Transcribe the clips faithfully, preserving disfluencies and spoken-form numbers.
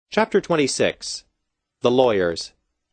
Chapter twenty-six. The Lawyers.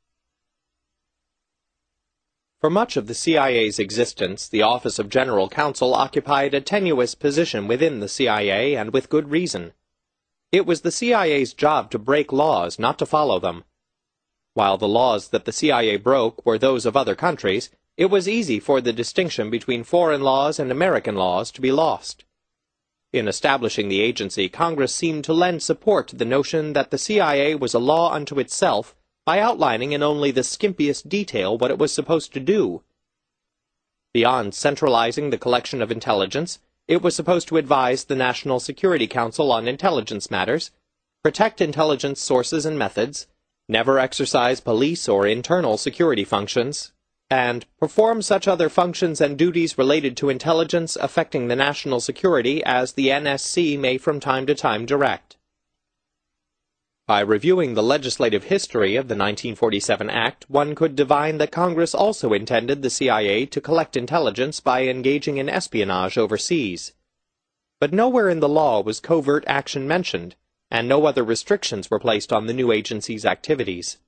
For much of the C I A's existence, the Office of General Counsel occupied a tenuous position within the C I A, and with good reason. It was the C I A's job to break laws, not to follow them. While the laws that the C I A broke were those of other countries, it was easy for the distinction between foreign laws and American laws to be lost. In establishing the agency, Congress seemed to lend support to the notion that the C I A was a law unto itself by outlining in only the skimpiest detail what it was supposed to do. Beyond centralizing the collection of intelligence, it was supposed to advise the National Security Council on intelligence matters, protect intelligence sources and methods, never exercise police or internal security functions, and perform such other functions and duties related to intelligence affecting the national security as the N S C may from time to time direct. By reviewing the legislative history of the nineteen forty-seven Act, one could divine that Congress also intended the C I A to collect intelligence by engaging in espionage overseas. But nowhere in the law was covert action mentioned, and no other restrictions were placed on the new agency's activities.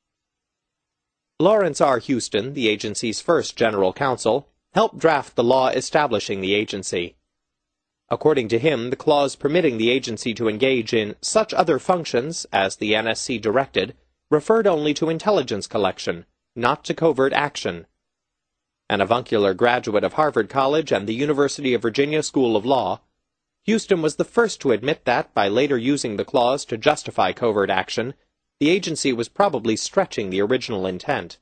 Lawrence R. Houston, the agency's first general counsel, helped draft the law establishing the agency. According to him, the clause permitting the agency to engage in such other functions as the N S C directed referred only to intelligence collection, not to covert action. An avuncular graduate of Harvard College and the University of Virginia School of Law, Houston was the first to admit that, by later using the clause to justify covert action, the agency was probably stretching the original intent.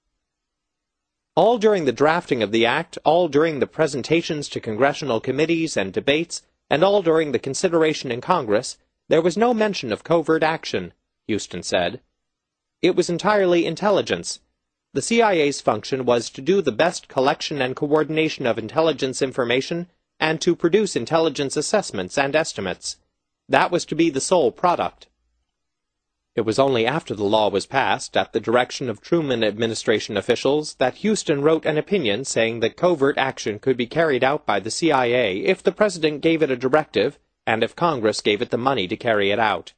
All during the drafting of the Act, all during the presentations to congressional committees and debates, and all during the consideration in Congress, there was no mention of covert action, Houston said. It was entirely intelligence. The C I A's function was to do the best collection and coordination of intelligence information and to produce intelligence assessments and estimates. That was to be the sole product. It was only after the law was passed, at the direction of Truman administration officials, that Houston wrote an opinion saying that covert action could be carried out by the C I A if the President gave it a directive, and if Congress gave it the money to carry it out.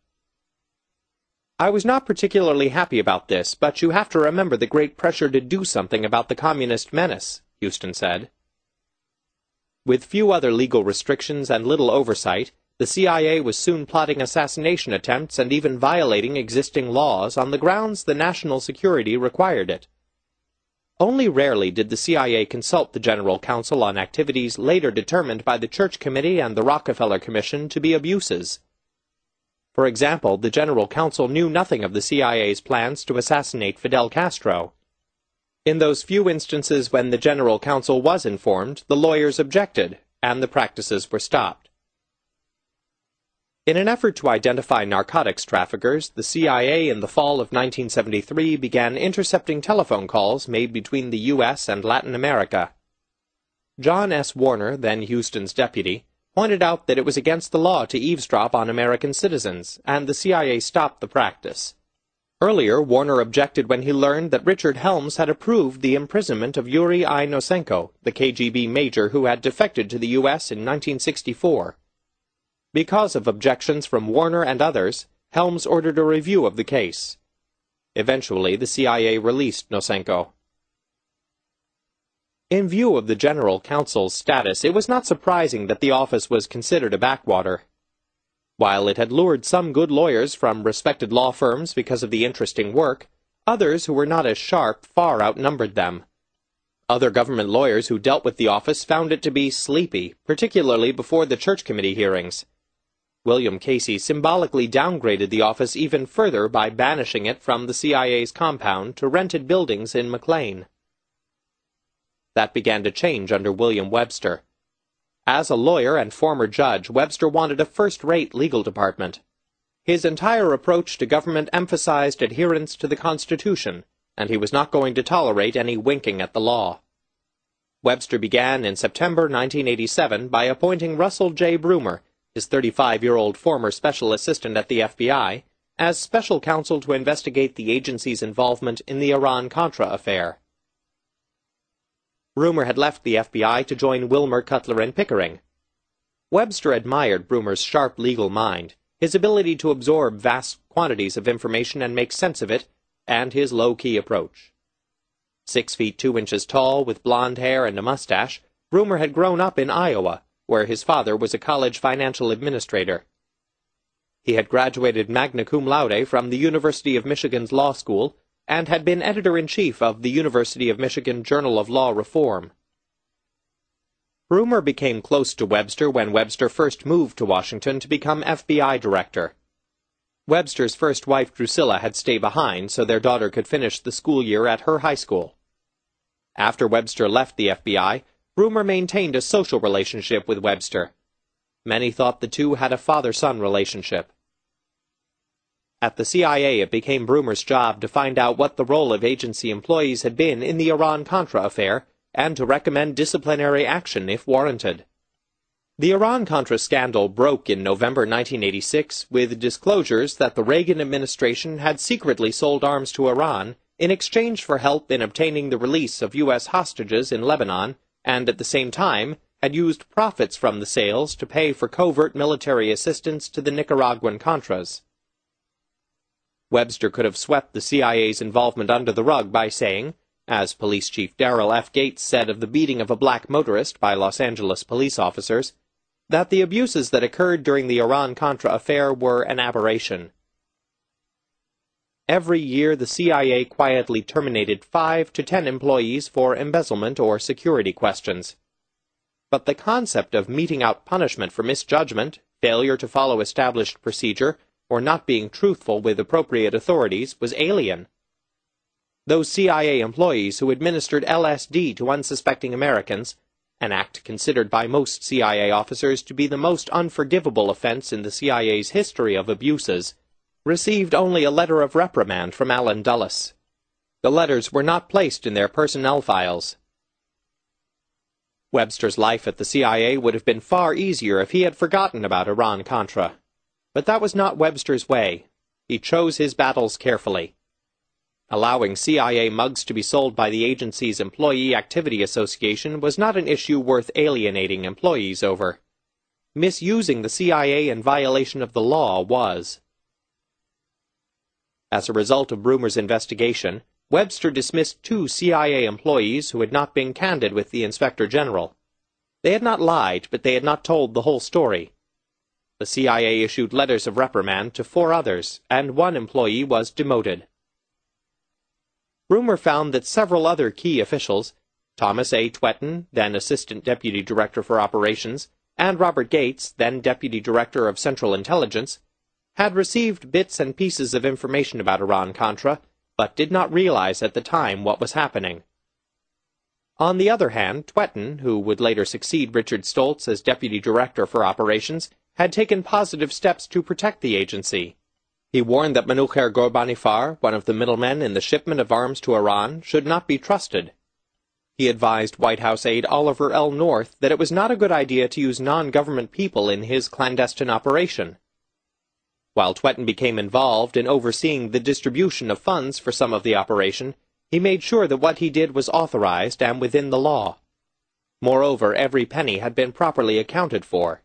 I was not particularly happy about this, but you have to remember the great pressure to do something about the communist menace, Houston said. With few other legal restrictions and little oversight, the C I A was soon plotting assassination attempts and even violating existing laws on the grounds the national security required it. Only rarely did the C I A consult the General Counsel on activities later determined by the Church Committee and the Rockefeller Commission to be abuses. For example, the General Counsel knew nothing of the C I A's plans to assassinate Fidel Castro. In those few instances when the General Counsel was informed, the lawyers objected, and the practices were stopped. In an effort to identify narcotics traffickers, the C I A in the fall of nineteen seventy-three began intercepting telephone calls made between the U S and Latin America. John S. Warner, then Houston's deputy, pointed out that it was against the law to eavesdrop on American citizens, and the C I A stopped the practice. Earlier, Warner objected when he learned that Richard Helms had approved the imprisonment of Yuri I. Nosenko, the K G B major who had defected to the U S in nineteen sixty-four. Because of objections from Warner and others, Helms ordered a review of the case. Eventually, the C I A released Nosenko. In view of the General Counsel's status, it was not surprising that the office was considered a backwater. While it had lured some good lawyers from respected law firms because of the interesting work, others who were not as sharp far outnumbered them. Other government lawyers who dealt with the office found it to be sleepy, particularly before the Church Committee hearings. William Casey symbolically downgraded the office even further by banishing it from the C I A's compound to rented buildings in McLean. That began to change under William Webster. As a lawyer and former judge, Webster wanted a first-rate legal department. His entire approach to government emphasized adherence to the Constitution, and he was not going to tolerate any winking at the law. Webster began in September nineteen eighty-seven by appointing Russell J. Brumer, his thirty-five-year-old former special assistant at the F B I, as special counsel to investigate the agency's involvement in the Iran-Contra affair. Brumer had left the F B I to join Wilmer, Cutler, and Pickering. Webster admired Brumer's sharp legal mind. his ability to absorb vast quantities of information and make sense of it, and his low-key approach. Six feet two inches tall, with blonde hair and a mustache, Broomer had grown up in Iowa, where his father was a college financial administrator. He had graduated magna cum laude from the University of Michigan's Law School, and had been editor-in-chief of the University of Michigan Journal of Law Reform. Broomer became close to Webster when Webster first moved to Washington to become F B I director. Webster's first wife Drusilla had stayed behind so their daughter could finish the school year at her high school. After Webster left the F B I, Broomer maintained a social relationship with Webster. Many thought the two had a father-son relationship. At the C I A, it became Broomer's job to find out what the role of agency employees had been in the Iran-Contra affair, and to recommend disciplinary action if warranted. The Iran-Contra scandal broke in November nineteen eighty-six with disclosures that the Reagan administration had secretly sold arms to Iran in exchange for help in obtaining the release of U S hostages in Lebanon, and at the same time had used profits from the sales to pay for covert military assistance to the Nicaraguan Contras. Webster could have swept the C I A's involvement under the rug by saying, as Police Chief Darrell F. Gates said of the beating of a black motorist by Los Angeles police officers, that the abuses that occurred during the Iran-Contra affair were an aberration. Every year the C I A quietly terminated five to ten employees for embezzlement or security questions. But the concept of meting out punishment for misjudgment, failure to follow established procedure, or not being truthful with appropriate authorities was alien. Those C I A employees who administered L S D to unsuspecting Americans, an act considered by most C I A officers to be the most unforgivable offense in the C I A's history of abuses, received only a letter of reprimand from Allen Dulles. The letters were not placed in their personnel files. Webster's life at the C I A would have been far easier if he had forgotten about Iran-Contra. But that was not Webster's way. He chose his battles carefully. Allowing C I A mugs to be sold by the agency's Employee Activity Association was not an issue worth alienating employees over. Misusing the C I A in violation of the law was. As a result of Broomer's investigation, Webster dismissed two C I A employees who had not been candid with the Inspector General. They had not lied, but they had not told the whole story. The C I A issued letters of reprimand to four others, and one employee was demoted. Broomer found that several other key officials, Thomas A. Twetton, then Assistant Deputy Director for Operations, and Robert Gates, then Deputy Director of Central Intelligence, had received bits and pieces of information about Iran-Contra, but did not realize at the time what was happening. On the other hand, Twetton, who would later succeed Richard Stoltz as Deputy Director for Operations, had taken positive steps to protect the agency. He warned that Manucher Ghorbanifar, one of the middlemen in the shipment of arms to Iran, should not be trusted. He advised White House aide Oliver L. North that it was not a good idea to use non-government people in his clandestine operation. While Twetton became involved in overseeing the distribution of funds for some of the operation, he made sure that what he did was authorized and within the law. Moreover, every penny had been properly accounted for.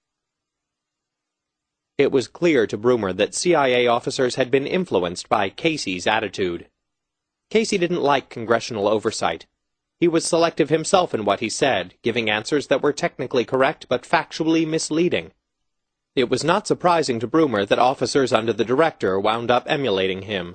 It was clear to Broomer that C I A officers had been influenced by Casey's attitude. Casey didn't like congressional oversight. He was selective himself in what he said, giving answers that were technically correct but factually misleading. It was not surprising to Broomer that officers under the director wound up emulating him.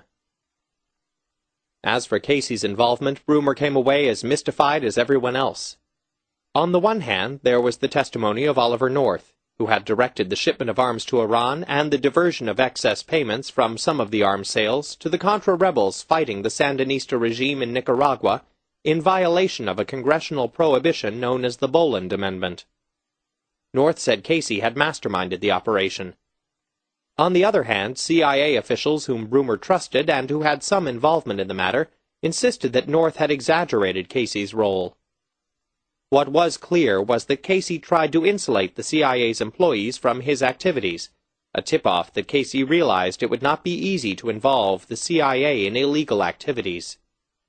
As for Casey's involvement, Broomer came away as mystified as everyone else. On the one hand, there was the testimony of Oliver North, who had directed the shipment of arms to Iran and the diversion of excess payments from some of the arms sales to the Contra rebels fighting the Sandinista regime in Nicaragua in violation of a congressional prohibition known as the Boland Amendment. North said Casey had masterminded the operation. On the other hand, C I A officials whom Broomer trusted and who had some involvement in the matter insisted that North had exaggerated Casey's role. What was clear was that Casey tried to insulate the C I A's employees from his activities, a tip-off that Casey realized it would not be easy to involve the C I A in illegal activities.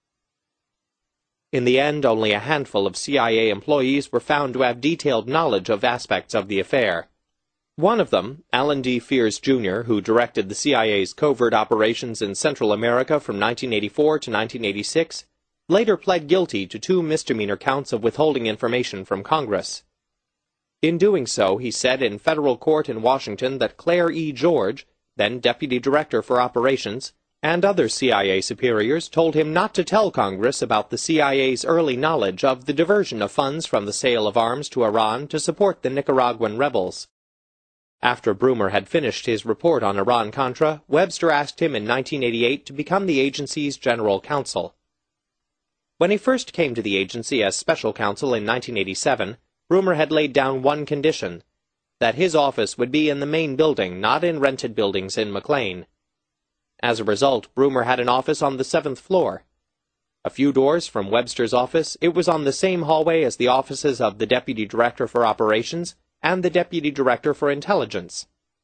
In the end, only a handful of C I A employees were found to have detailed knowledge of aspects of the affair. One of them, Alan D. Fears, Junior, who directed the C I A's covert operations in Central America from nineteen eighty-four to nineteen eighty-six, later pled guilty to two misdemeanor counts of withholding information from Congress. In doing so, he said in federal court in Washington that Claire E. George, then Deputy Director for Operations, and other C I A superiors told him not to tell Congress about the C I A's early knowledge of the diversion of funds from the sale of arms to Iran to support the Nicaraguan rebels. After Broomer had finished his report on Iran-Contra, Webster asked him in nineteen eighty-eight to become the agency's general counsel. When he first came to the agency as special counsel in nineteen eighty-seven, Broomer had laid down one condition, that his office would be in the main building, not in rented buildings in McLean. As a result, Broomer had an office on the seventh floor. A few doors from Webster's office, it was on the same hallway as the offices of the Deputy Director for Operations and the Deputy Director for Intelligence.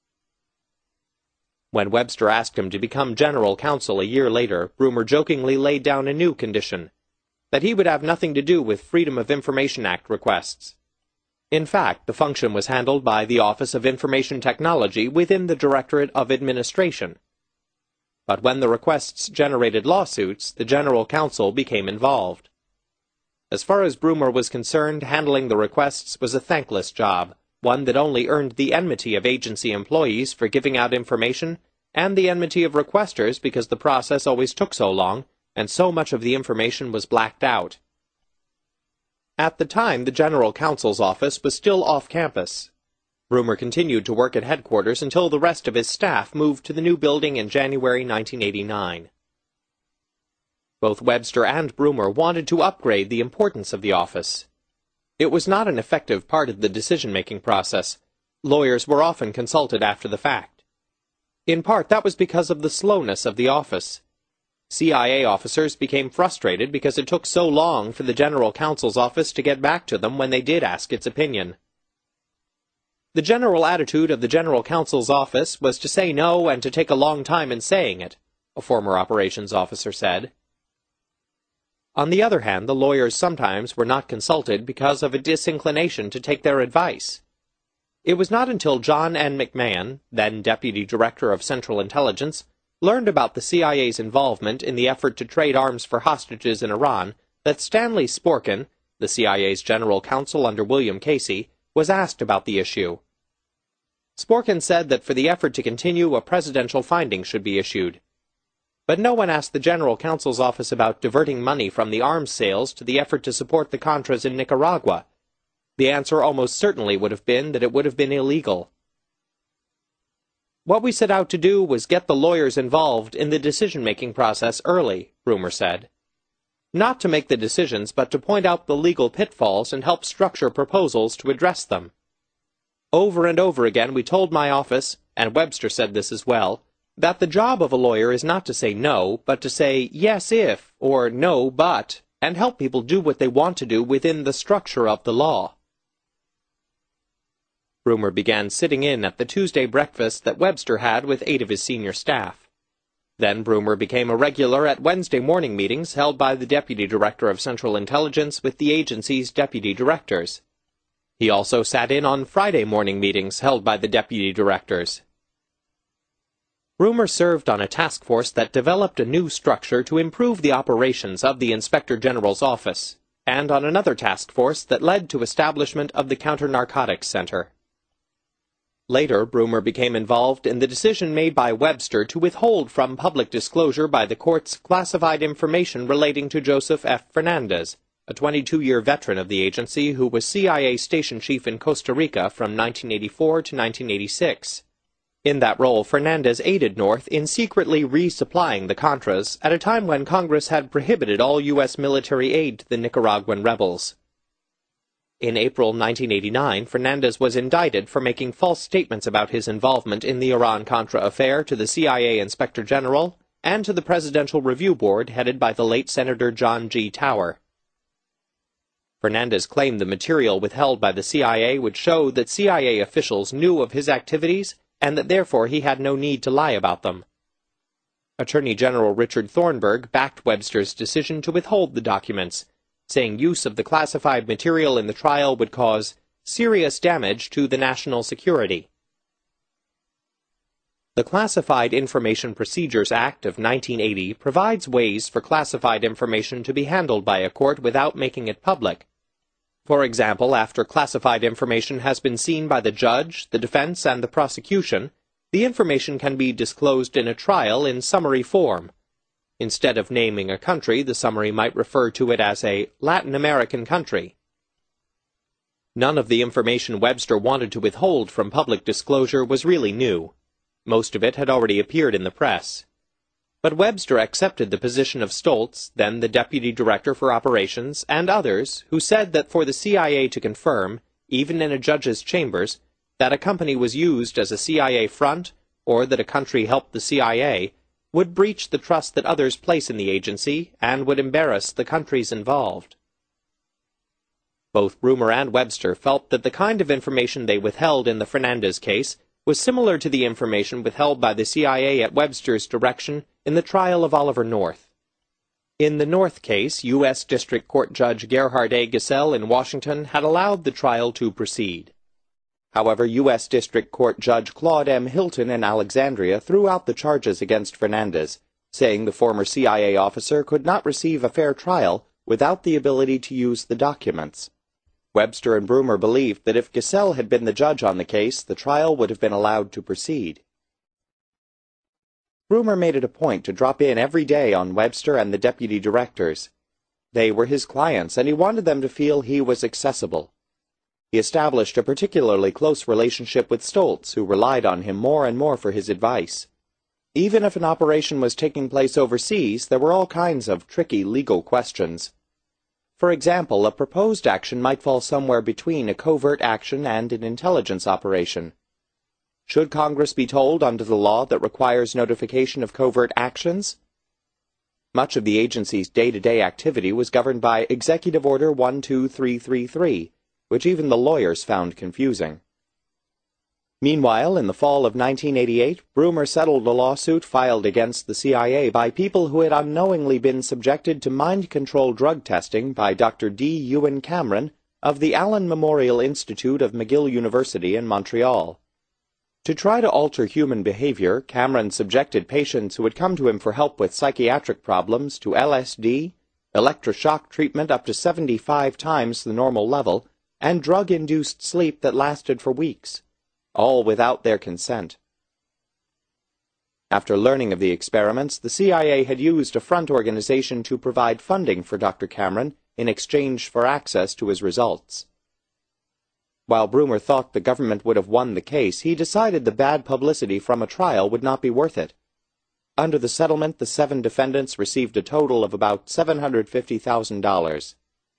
When Webster asked him to become general counsel a year later, Broomer jokingly laid down a new condition, that he would have nothing to do with Freedom of Information Act requests. In fact, the function was handled by the Office of Information Technology within the Directorate of Administration. But when the requests generated lawsuits, the general counsel became involved. As far as Broomer was concerned, handling the requests was a thankless job, one that only earned the enmity of agency employees for giving out information, and the enmity of requesters because the process always took so long, and so much of the information was blacked out. At the time, the general counsel's office was still off campus. Broomer continued to work at headquarters until the rest of his staff moved to the new building in January nineteen eighty-nine. Both Webster and Broomer wanted to upgrade the importance of the office. It was not an effective part of the decision-making process. Lawyers were often consulted after the fact. In part, that was because of the slowness of the office. C I A officers became frustrated because it took so long for the general counsel's office to get back to them when they did ask its opinion. The general attitude of the general counsel's office was to say no and to take a long time in saying it, a former operations officer said. On the other hand, the lawyers sometimes were not consulted because of a disinclination to take their advice. It was not until John N. McMahon, then Deputy Director of Central Intelligence, learned about the C I A's involvement in the effort to trade arms for hostages in Iran that Stanley Sporkin, the C I A's general counsel under William Casey, was asked about the issue. Sporkin said that for the effort to continue, a presidential finding should be issued. But no one asked the general counsel's office about diverting money from the arms sales to the effort to support the Contras in Nicaragua. The answer almost certainly would have been that it would have been illegal. What we set out to do was get the lawyers involved in the decision-making process early, Broomer said. Not to make the decisions, but to point out the legal pitfalls and help structure proposals to address them. Over and over again we told my office, and Webster said this as well, that the job of a lawyer is not to say no, but to say yes if, or no but, and help people do what they want to do within the structure of the law. Broomer began sitting in at the Tuesday breakfast that Webster had with eight of his senior staff. Then Broomer became a regular at Wednesday morning meetings held by the Deputy Director of Central Intelligence with the agency's deputy directors. He also sat in on Friday morning meetings held by the deputy directors. Broomer served on a task force that developed a new structure to improve the operations of the Inspector General's office, and on another task force that led to establishment of the Counter-Narcotics Center. Later, Broomer became involved in the decision made by Webster to withhold from public disclosure by the courts classified information relating to Joseph F. Fernandez, a twenty-two-year veteran of the agency who was C I A station chief in Costa Rica from nineteen eighty-four to nineteen eighty-six. In that role, Fernandez aided North in secretly resupplying the Contras at a time when Congress had prohibited all U S military aid to the Nicaraguan rebels. In April nineteen eighty-nine, Fernandez was indicted for making false statements about his involvement in the Iran-Contra affair to the C I A Inspector General and to the Presidential Review Board headed by the late Senator John G. Tower. Fernandez claimed the material withheld by the C I A would show that C I A officials knew of his activities and that therefore he had no need to lie about them. Attorney General Richard Thornburg backed Webster's decision to withhold the documents, saying use of the classified material in the trial would cause serious damage to the national security. The Classified Information Procedures Act of nineteen eighty provides ways for classified information to be handled by a court without making it public. For example, after classified information has been seen by the judge, the defense, and the prosecution, the information can be disclosed in a trial in summary form. Instead of naming a country, the summary might refer to it as a Latin American country. None of the information Webster wanted to withhold from public disclosure was really new. Most of it had already appeared in the press. But Webster accepted the position of Stoltz, then the Deputy Director for Operations, and others, who said that for the C I A to confirm, even in a judge's chambers, that a company was used as a C I A front, or that a country helped the C I A, would breach the trust that others place in the agency, and would embarrass the countries involved. Both Broomer and Webster felt that the kind of information they withheld in the Fernandez case was similar to the information withheld by the C I A at Webster's direction in the trial of Oliver North. In the North case, U S District Court Judge Gerhard A. Gesell in Washington had allowed the trial to proceed. However, U S District Court Judge Claude M. Hilton in Alexandria threw out the charges against Fernandez, saying the former C I A officer could not receive a fair trial without the ability to use the documents. Webster and Broomer believed that if Gesell had been the judge on the case, the trial would have been allowed to proceed. Broomer made it a point to drop in every day on Webster and the deputy directors. They were his clients, and he wanted them to feel he was accessible. He established a particularly close relationship with Stoltz, who relied on him more and more for his advice. Even if an operation was taking place overseas, there were all kinds of tricky legal questions. For example, a proposed action might fall somewhere between a covert action and an intelligence operation. Should Congress be told under the law that requires notification of covert actions? Much of the agency's day-to-day activity was governed by Executive Order one two three three three, which even the lawyers found confusing. Meanwhile, in the fall of nineteen eighty-eight, Broomer settled a lawsuit filed against the C I A by people who had unknowingly been subjected to mind-control drug testing by Doctor D. Ewan Cameron of the Allen Memorial Institute of McGill University in Montreal. To try to alter human behavior, Cameron subjected patients who had come to him for help with psychiatric problems to L S D, electroshock treatment up to seventy-five times the normal level, and drug-induced sleep that lasted for weeks, all without their consent. After learning of the experiments, the C I A had used a front organization to provide funding for Doctor Cameron in exchange for access to his results. While Broomer thought the government would have won the case, he decided the bad publicity from a trial would not be worth it. Under the settlement, the seven defendants received a total of about seven hundred fifty thousand dollars.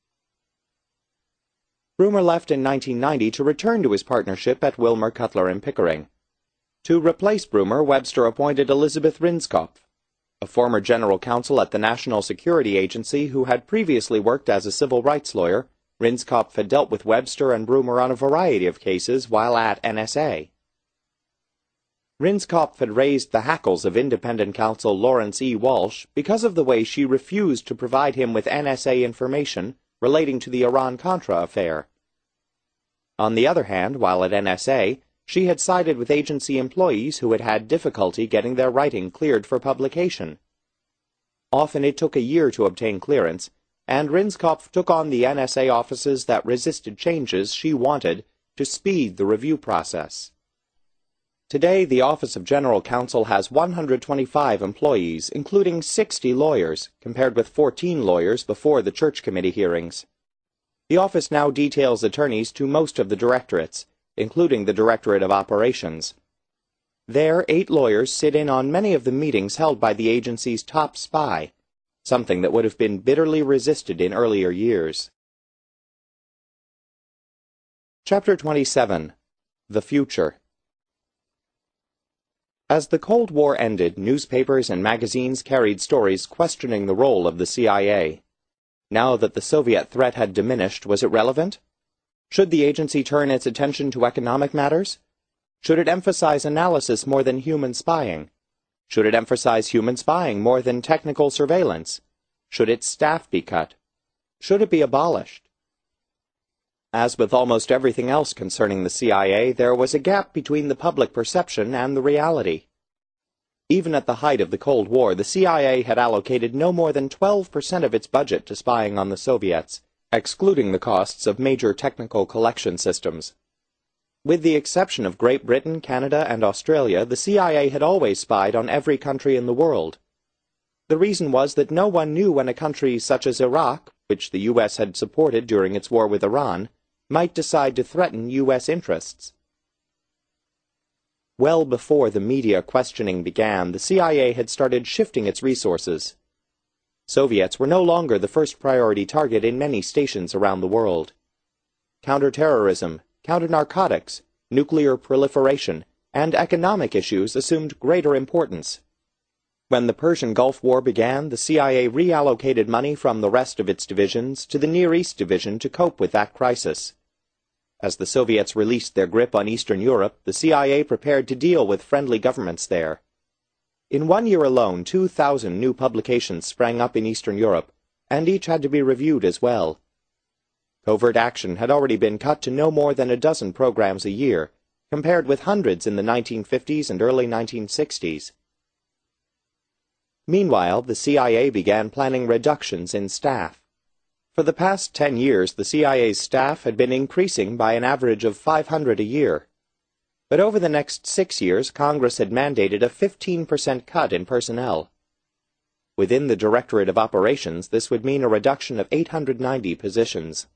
Broomer left in nineteen ninety to return to his partnership at Wilmer, Cutler and Pickering. To replace Broomer, Webster appointed Elizabeth Rinskopf, a former general counsel at the National Security Agency who had previously worked as a civil rights lawyer. Rinskopf had dealt with Webster and Broomer on a variety of cases while at N S A. Rinskopf had raised the hackles of independent counsel Lawrence E. Walsh because of the way she refused to provide him with N S A information relating to the Iran-Contra affair. On the other hand, while at N S A, she had sided with agency employees who had had difficulty getting their writing cleared for publication. Often it took a year to obtain clearance, and Rinskopf took on the N S A offices that resisted changes she wanted to speed the review process. Today, the Office of General Counsel has one hundred twenty-five employees, including sixty lawyers, compared with fourteen lawyers before the Church Committee hearings. The office now details attorneys to most of the directorates, including the Directorate of Operations. There, eight lawyers sit in on many of the meetings held by the agency's top spy, something that would have been bitterly resisted in earlier years. Chapter twenty-seven. The Future. As the Cold War ended, newspapers and magazines carried stories questioning the role of the C I A. Now that the Soviet threat had diminished, was it relevant? Should the agency turn its attention to economic matters? Should it emphasize analysis more than human spying? Should it emphasize human spying more than technical surveillance? Should its staff be cut? Should it be abolished? As with almost everything else concerning the C I A, there was a gap between the public perception and the reality. Even at the height of the Cold War, the C I A had allocated no more than twelve percent of its budget to spying on the Soviets, excluding the costs of major technical collection systems. With the exception of Great Britain, Canada, and Australia, the C I A had always spied on every country in the world. The reason was that no one knew when a country such as Iraq, which the U S had supported during its war with Iran, might decide to threaten U S interests. Well before the media questioning began, the C I A had started shifting its resources. Soviets were no longer the first priority target in many stations around the world. Counterterrorism, counter-narcotics, nuclear proliferation, and economic issues assumed greater importance. When the Persian Gulf War began, the C I A reallocated money from the rest of its divisions to the Near East Division to cope with that crisis. As the Soviets released their grip on Eastern Europe, the C I A prepared to deal with friendly governments there. In one year alone, two thousand new publications sprang up in Eastern Europe, and each had to be reviewed as well. Covert action had already been cut to no more than a dozen programs a year, compared with hundreds in the nineteen fifties and early nineteen sixties. Meanwhile, the C I A began planning reductions in staff. For the past ten years, the C I A's staff had been increasing by an average of five hundred a year. But over the next six years, Congress had mandated a fifteen percent cut in personnel. Within the Directorate of Operations, this would mean a reduction of eight hundred ninety positions.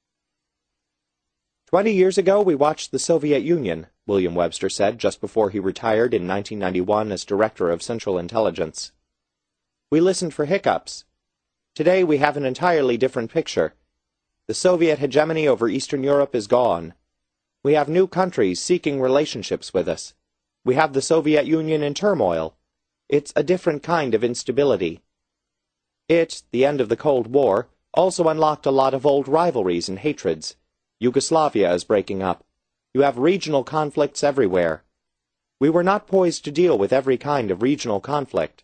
Twenty years ago, we watched the Soviet Union, William Webster said just before he retired in nineteen ninety-one as Director of Central Intelligence. We listened for hiccups. Today we have an entirely different picture. The Soviet hegemony over Eastern Europe is gone. We have new countries seeking relationships with us. We have the Soviet Union in turmoil. It's a different kind of instability. It, the end of the Cold War, also unlocked a lot of old rivalries and hatreds. Yugoslavia is breaking up. You have regional conflicts everywhere. We were not poised to deal with every kind of regional conflict.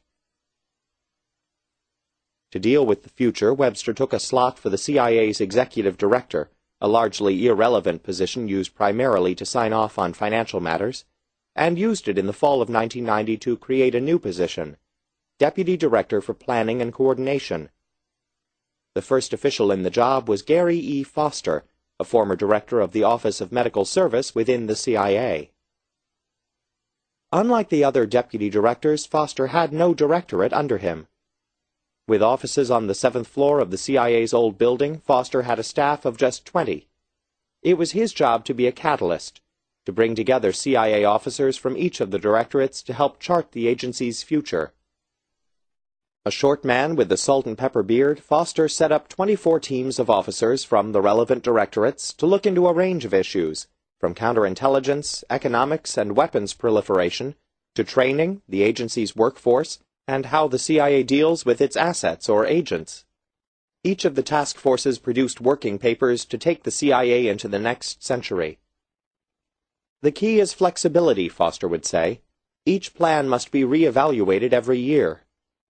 To deal with the future, Webster took a slot for the C I A's executive director, a largely irrelevant position used primarily to sign off on financial matters, and used it in the fall of nineteen ninety to create a new position, Deputy Director for Planning and Coordination. The first official in the job was Gary E. Foster, a former director of the Office of Medical Service within the C I A. Unlike the other deputy directors, Foster had no directorate under him. With offices on the seventh floor of the C I A's old building, Foster had a staff of just twenty. It was his job to be a catalyst, to bring together C I A officers from each of the directorates to help chart the agency's future. A short man with a salt-and-pepper beard, Foster set up twenty-four teams of officers from the relevant directorates to look into a range of issues, from counterintelligence, economics, and weapons proliferation, to training, the agency's workforce, and how the C I A deals with its assets or agents. Each of the task forces produced working papers to take the C I A into the next century. The key is flexibility, Foster would say. Each plan must be re-evaluated every year.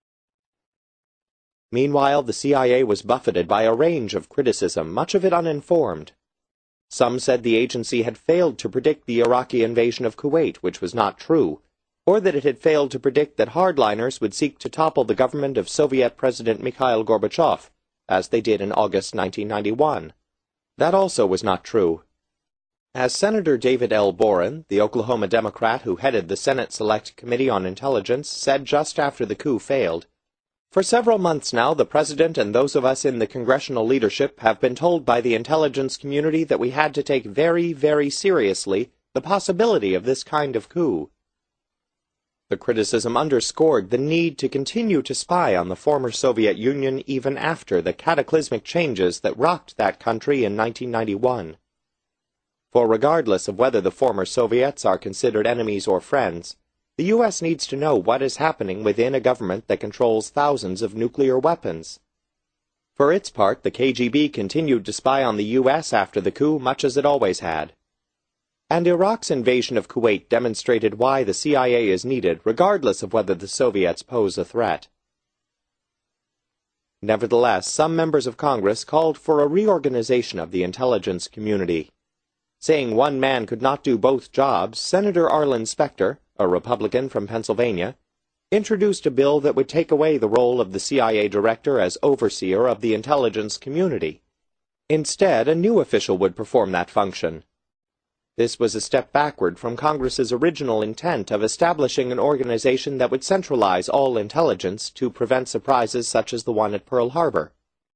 Meanwhile, the C I A was buffeted by a range of criticism, much of it uninformed. Some said the agency had failed to predict the Iraqi invasion of Kuwait, which was not true, or that it had failed to predict that hardliners would seek to topple the government of Soviet President Mikhail Gorbachev, as they did in August nineteen ninety-one. That also was not true. As Senator David L. Boren, the Oklahoma Democrat who headed the Senate Select Committee on Intelligence, said just after the coup failed, "For several months now, the President and those of us in the congressional leadership have been told by the intelligence community that we had to take very, very seriously the possibility of this kind of coup." The criticism underscored the need to continue to spy on the former Soviet Union even after the cataclysmic changes that rocked that country in nineteen ninety-one. For regardless of whether the former Soviets are considered enemies or friends, the U S needs to know what is happening within a government that controls thousands of nuclear weapons. For its part, the K G B continued to spy on the U S after the coup much as it always had. And Iraq's invasion of Kuwait demonstrated why the C I A is needed, regardless of whether the Soviets pose a threat. Nevertheless, some members of Congress called for a reorganization of the intelligence community. Saying one man could not do both jobs, Senator Arlen Specter, a Republican from Pennsylvania, introduced a bill that would take away the role of the C I A director as overseer of the intelligence community. Instead, a new official would perform that function. This was a step backward from Congress's original intent of establishing an organization that would centralize all intelligence to prevent surprises such as the one at Pearl Harbor.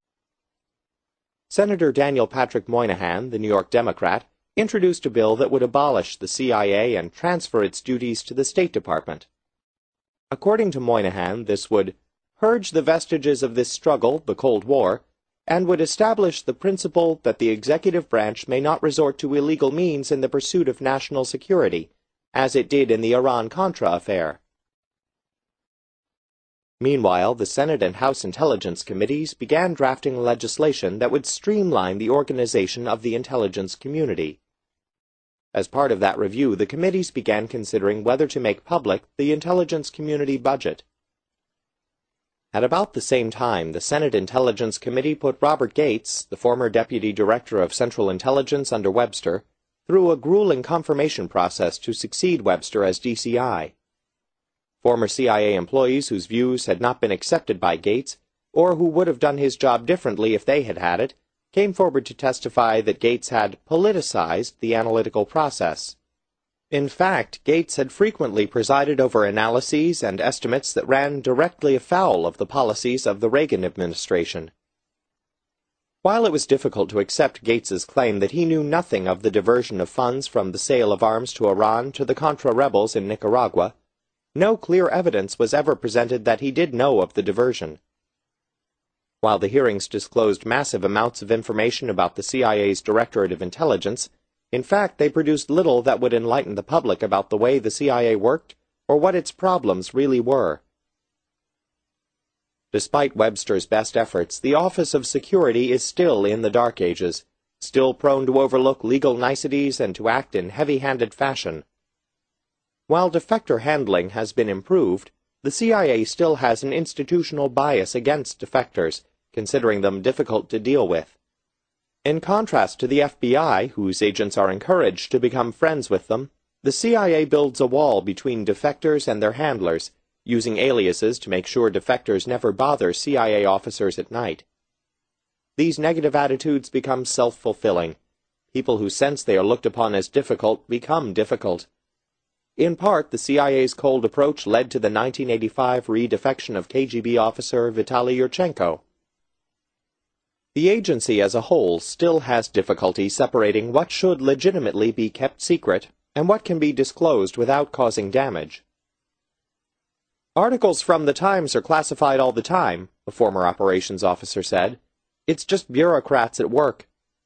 Senator Daniel Patrick Moynihan, the New York Democrat, introduced a bill that would abolish the C I A and transfer its duties to the State Department. According to Moynihan, this would purge the vestiges of this struggle, the Cold War, and would establish the principle that the executive branch may not resort to illegal means in the pursuit of national security, as it did in the Iran-Contra affair. Meanwhile, the Senate and House Intelligence Committees began drafting legislation that would streamline the organization of the intelligence community. As part of that review, the committees began considering whether to make public the intelligence community budget. At about the same time, the Senate Intelligence Committee put Robert Gates, the former Deputy Director of Central Intelligence under Webster, through a grueling confirmation process to succeed Webster as D C I. Former C I A employees whose views had not been accepted by Gates, or who would have done his job differently if they had had it, came forward to testify that Gates had politicized the analytical process. In fact, Gates had frequently presided over analyses and estimates that ran directly afoul of the policies of the Reagan administration. While it was difficult to accept Gates's claim that he knew nothing of the diversion of funds from the sale of arms to Iran to the Contra rebels in Nicaragua, no clear evidence was ever presented that he did know of the diversion. While the hearings disclosed massive amounts of information about the C I A's Directorate of Intelligence, in fact they produced little that would enlighten the public about the way the C I A worked or what its problems really were. Despite Webster's best efforts, the Office of Security is still in the Dark Ages, still prone to overlook legal niceties and to act in heavy-handed fashion. While defector handling has been improved, the C I A still has an institutional bias against defectors, considering them difficult to deal with. In contrast to the F B I, whose agents are encouraged to become friends with them, the C I A builds a wall between defectors and their handlers, using aliases to make sure defectors never bother C I A officers at night. These negative attitudes become self-fulfilling. People who sense they are looked upon as difficult become difficult. In part, the C I A's cold approach led to the nineteen eighty-five re-defection of K G B officer Vitaly Yurchenko. The agency as a whole still has difficulty separating what should legitimately be kept secret and what can be disclosed without causing damage. Articles from the Times are classified all the time, a former operations officer said. It's just bureaucrats at work.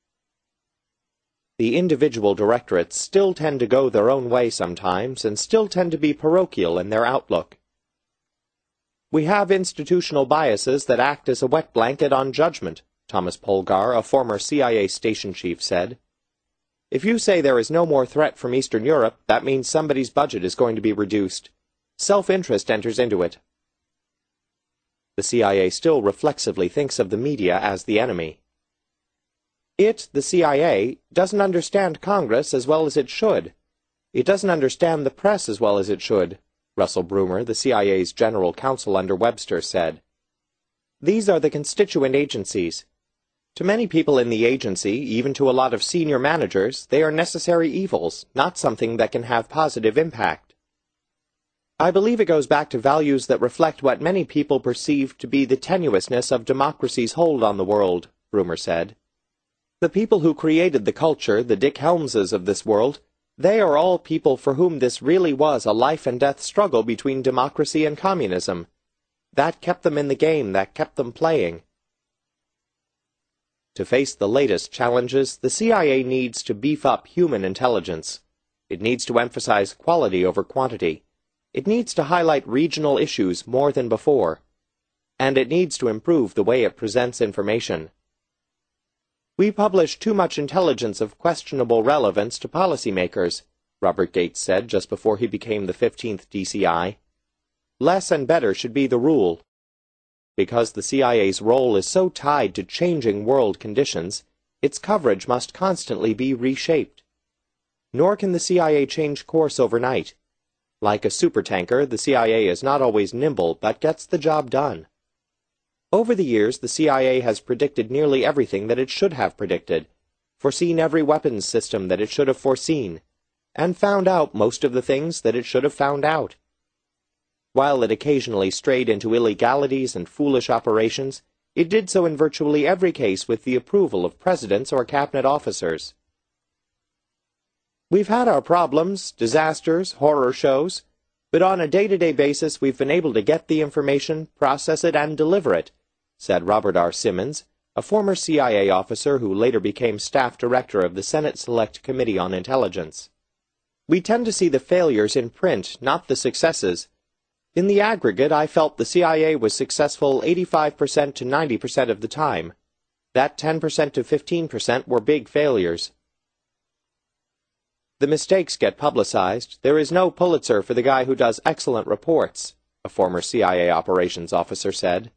The individual directorates still tend to go their own way sometimes and still tend to be parochial in their outlook. We have institutional biases that act as a wet blanket on judgment, Thomas Polgar, a former C I A station chief, said. If you say there is no more threat from Eastern Europe, that means somebody's budget is going to be reduced. Self-interest enters into it. The C I A still reflexively thinks of the media as the enemy. It, the C I A, doesn't understand Congress as well as it should. It doesn't understand the press as well as it should, Russell Brumer, the C I A's general counsel under Webster, said. These are the constituent agencies. To many people in the agency, even to a lot of senior managers, they are necessary evils, not something that can have positive impact. I believe it goes back to values that reflect what many people perceive to be the tenuousness of democracy's hold on the world, Brumer said. The people who created the culture, the Dick Helmses of this world, they are all people for whom this really was a life-and-death struggle between democracy and communism. That kept them in the game, that kept them playing. To face the latest challenges, the C I A needs to beef up human intelligence. It needs to emphasize quality over quantity. It needs to highlight regional issues more than before. And it needs to improve the way it presents information. We publish too much intelligence of questionable relevance to policymakers, Robert Gates said just before he became the fifteenth D C I. Less and better should be the rule. Because the C I A's role is so tied to changing world conditions, its coverage must constantly be reshaped. Nor can the C I A change course overnight. Like a supertanker, the C I A is not always nimble, but gets the job done. Over the years, the C I A has predicted nearly everything that it should have predicted, foreseen every weapons system that it should have foreseen, and found out most of the things that it should have found out. While it occasionally strayed into illegalities and foolish operations, it did so in virtually every case with the approval of presidents or cabinet officers. We've had our problems, disasters, horror shows, but on a day-to-day basis we've been able to get the information, process it, and deliver it, said Robert R. Simmons, a former C I A officer who later became staff director of the Senate Select Committee on Intelligence. We tend to see the failures in print, not the successes. In the aggregate, I felt the C I A was successful eighty-five percent to ninety percent of the time. That ten percent to fifteen percent were big failures. The mistakes get publicized. There is no Pulitzer for the guy who does excellent reports, a former C I A operations officer said.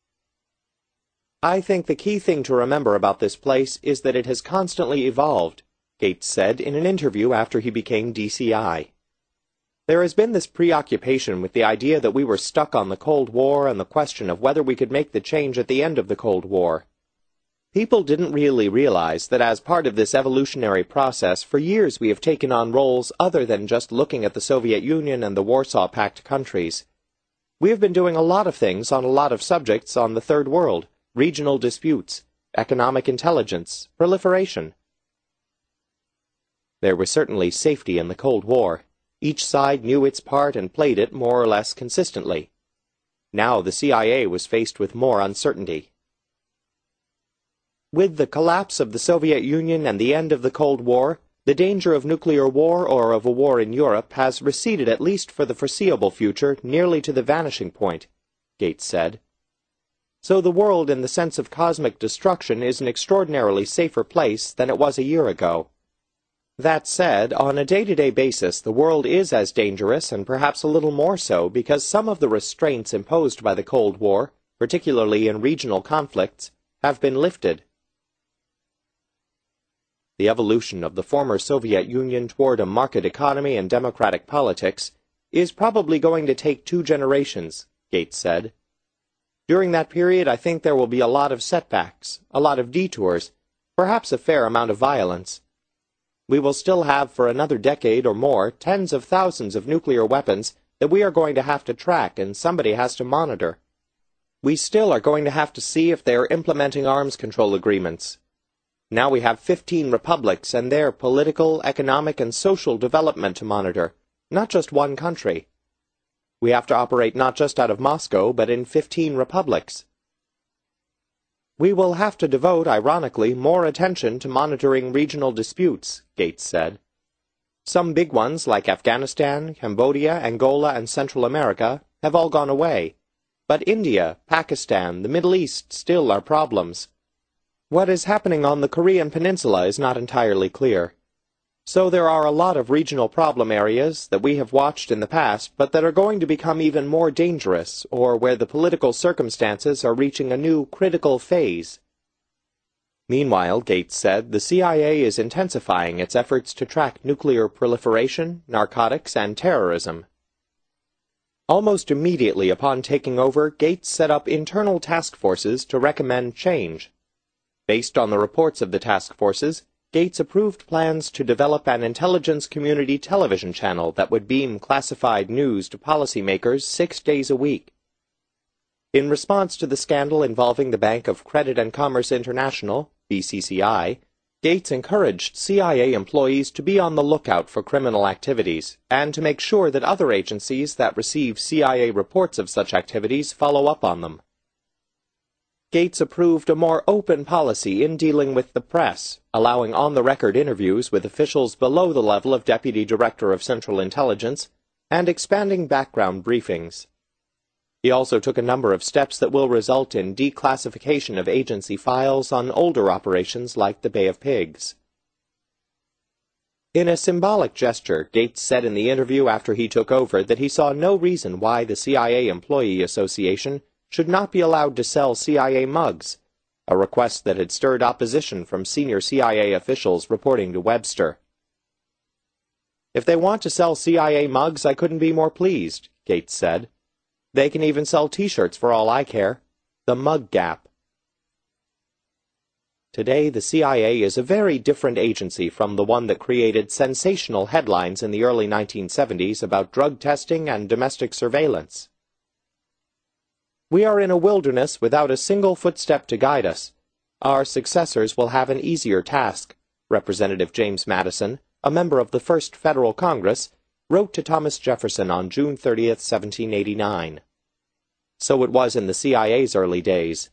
I think the key thing to remember about this place is that it has constantly evolved, Gates said in an interview after he became D C I. There has been this preoccupation with the idea that we were stuck on the Cold War and the question of whether we could make the change at the end of the Cold War. People didn't really realize that as part of this evolutionary process, for years we have taken on roles other than just looking at the Soviet Union and the Warsaw Pact countries. We have been doing a lot of things on a lot of subjects on the Third World, regional disputes, economic intelligence, proliferation. There was certainly safety in the Cold War. Each side knew its part and played it more or less consistently. Now the C I A was faced with more uncertainty. With the collapse of the Soviet Union and the end of the Cold War, the danger of nuclear war or of a war in Europe has receded at least for the foreseeable future nearly to the vanishing point, Gates said. So the world in the sense of cosmic destruction is an extraordinarily safer place than it was a year ago. That said, on a day-to-day basis the world is as dangerous and perhaps a little more so because some of the restraints imposed by the Cold War, particularly in regional conflicts, have been lifted. The evolution of the former Soviet Union toward a market economy and democratic politics is probably going to take two generations, Gates said. During that period, I think there will be a lot of setbacks, a lot of detours, perhaps a fair amount of violence. We will still have for another decade or more tens of thousands of nuclear weapons that we are going to have to track and somebody has to monitor. We still are going to have to see if they are implementing arms control agreements. Now we have fifteen republics and their political, economic, and social development to monitor, not just one country. We have to operate not just out of Moscow, but in fifteen republics. We will have to devote, ironically, more attention to monitoring regional disputes, Gates said. Some big ones, like Afghanistan, Cambodia, Angola, and Central America, have all gone away. But India, Pakistan, the Middle East still are problems. What is happening on the Korean Peninsula is not entirely clear. So there are a lot of regional problem areas that we have watched in the past, but that are going to become even more dangerous, or where the political circumstances are reaching a new critical phase. Meanwhile, Gates said, the C I A is intensifying its efforts to track nuclear proliferation, narcotics, and terrorism. Almost immediately upon taking over, Gates set up internal task forces to recommend change. Based on the reports of the task forces, Gates approved plans to develop an intelligence community television channel that would beam classified news to policymakers six days a week. In response to the scandal involving the Bank of Credit and Commerce International, B C C I, Gates encouraged C I A employees to be on the lookout for criminal activities, and to make sure that other agencies that receive C I A reports of such activities follow up on them. Gates approved a more open policy in dealing with the press, allowing on-the-record interviews with officials below the level of Deputy Director of Central Intelligence, and expanding background briefings. He also took a number of steps that will result in declassification of agency files on older operations like the Bay of Pigs. In a symbolic gesture, Gates said in the interview after he took over that he saw no reason why the C I A Employee Association should not be allowed to sell C I A mugs, a request that had stirred opposition from senior C I A officials reporting to Webster. "If they want to sell C I A mugs, I couldn't be more pleased," Gates said. "They can even sell T-shirts for all I care. The Mug Gap." Today, the C I A is a very different agency from the one that created sensational headlines in the early nineteen seventies about drug testing and domestic surveillance. "We are in a wilderness without a single footstep to guide us. Our successors will have an easier task," Representative James Madison, a member of the First Federal Congress, wrote to Thomas Jefferson on June thirtieth, seventeen eighty-nine. So it was in the C I A's early days.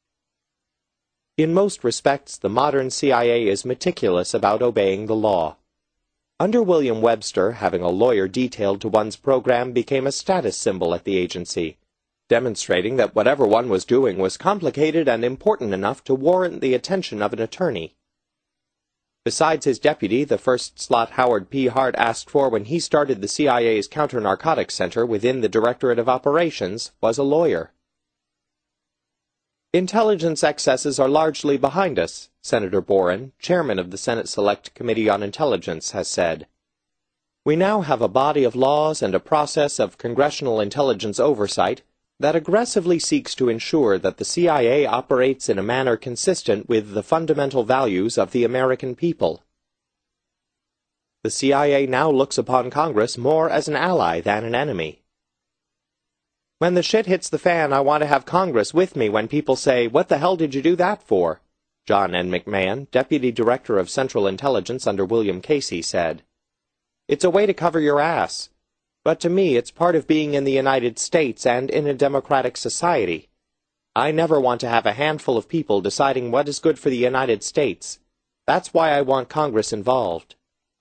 In most respects, the modern C I A is meticulous about obeying the law. Under William Webster, having a lawyer detailed to one's program became a status symbol at the agency, demonstrating that whatever one was doing was complicated and important enough to warrant the attention of an attorney. Besides his deputy, the first slot Howard P. Hart asked for when he started the C I A's Counter-Narcotics Center within the Directorate of Operations was a lawyer. "Intelligence excesses are largely behind us," Senator Boren, chairman of the Senate Select Committee on Intelligence, has said. "We now have a body of laws and a process of congressional intelligence oversight that aggressively seeks to ensure that the C I A operates in a manner consistent with the fundamental values of the American people." The C I A now looks upon Congress more as an ally than an enemy. "When the shit hits the fan, I want to have Congress with me when people say, 'What the hell did you do that for?'" John N. McMahon, Deputy Director of Central Intelligence under William Casey, said. "It's a way to cover your ass. But to me, it's part of being in the United States and in a democratic society. I never want to have a handful of people deciding what is good for the United States. That's why I want Congress involved."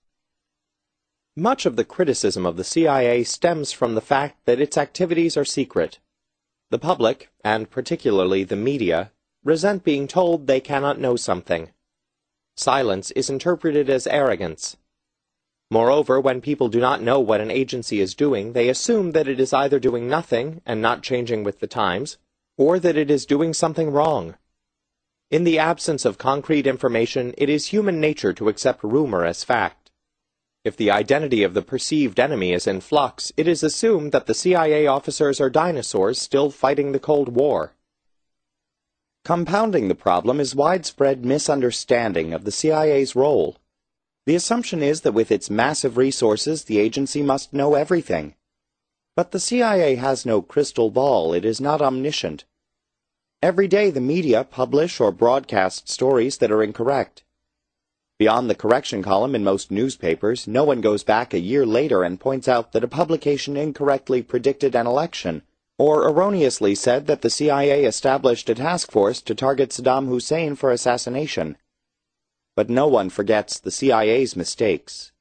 Much of the criticism of the C I A stems from the fact that its activities are secret. The public, and particularly the media, resent being told they cannot know something. Silence is interpreted as arrogance. Moreover, when people do not know what an agency is doing, they assume that it is either doing nothing and not changing with the times, or that it is doing something wrong. In the absence of concrete information, it is human nature to accept rumor as fact. If the identity of the perceived enemy is in flux, it is assumed that the C I A officers are dinosaurs still fighting the Cold War. Compounding the problem is widespread misunderstanding of the C I A's role. The assumption is that with its massive resources, the agency must know everything. But the C I A has no crystal ball. It is not omniscient. Every day the media publish or broadcast stories that are incorrect. Beyond the correction column in most newspapers, no one goes back a year later and points out that a publication incorrectly predicted an election, or erroneously said that the C I A established a task force to target Saddam Hussein for assassination. But no one forgets the C I A's mistakes.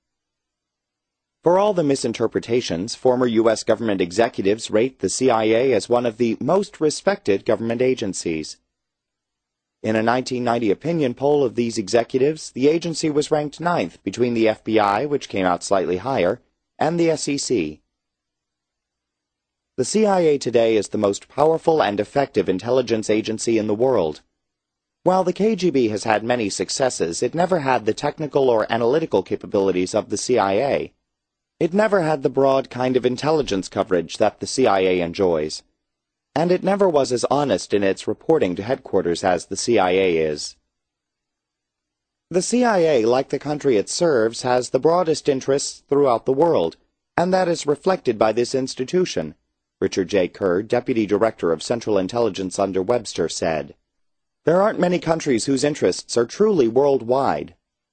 For all the misinterpretations, former U S government executives rate the C I A as one of the most respected government agencies. In a nineteen ninety opinion poll of these executives, the agency was ranked ninth between the F B I, which came out slightly higher, and the S E C. The C I A today is the most powerful and effective intelligence agency in the world. While the K G B has had many successes, it never had the technical or analytical capabilities of the C I A. It never had the broad kind of intelligence coverage that the C I A enjoys. And it never was as honest in its reporting to headquarters as the C I A is. The C I A, like the country it serves, has the broadest interests throughout the world, and that is reflected by this institution, Richard J. Kerr, Deputy Director of Central Intelligence under Webster, said. There aren't many countries whose interests are truly worldwide.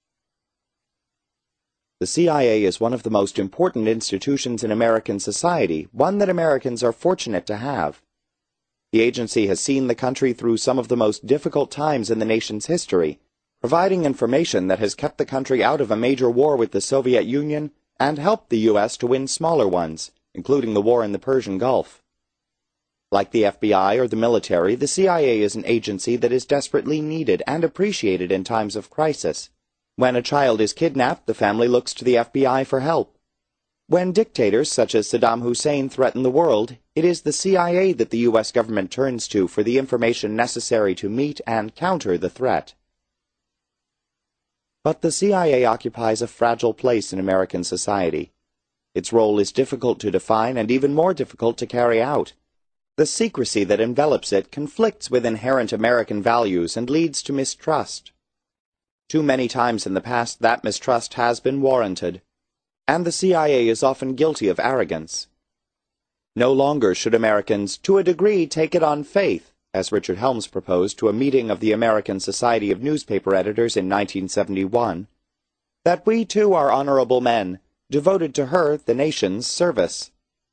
The C I A is one of the most important institutions in American society, one that Americans are fortunate to have. The agency has seen the country through some of the most difficult times in the nation's history, providing information that has kept the country out of a major war with the Soviet Union and helped the U S to win smaller ones, including the war in the Persian Gulf. Like the F B I or the military, the C I A is an agency that is desperately needed and appreciated in times of crisis. When a child is kidnapped, the family looks to the F B I for help. When dictators such as Saddam Hussein threaten the world, it is the C I A that the U S government turns to for the information necessary to meet and counter the threat. But the C I A occupies a fragile place in American society. Its role is difficult to define and even more difficult to carry out. The secrecy that envelops it conflicts with inherent American values and leads to mistrust. Too many times in the past that mistrust has been warranted, and the C I A is often guilty of arrogance. No longer should Americans, to a degree, take it on faith, as Richard Helms proposed to a meeting of the American Society of Newspaper Editors in nineteen seventy-one, that we too are honorable men, devoted to her, the nation's service.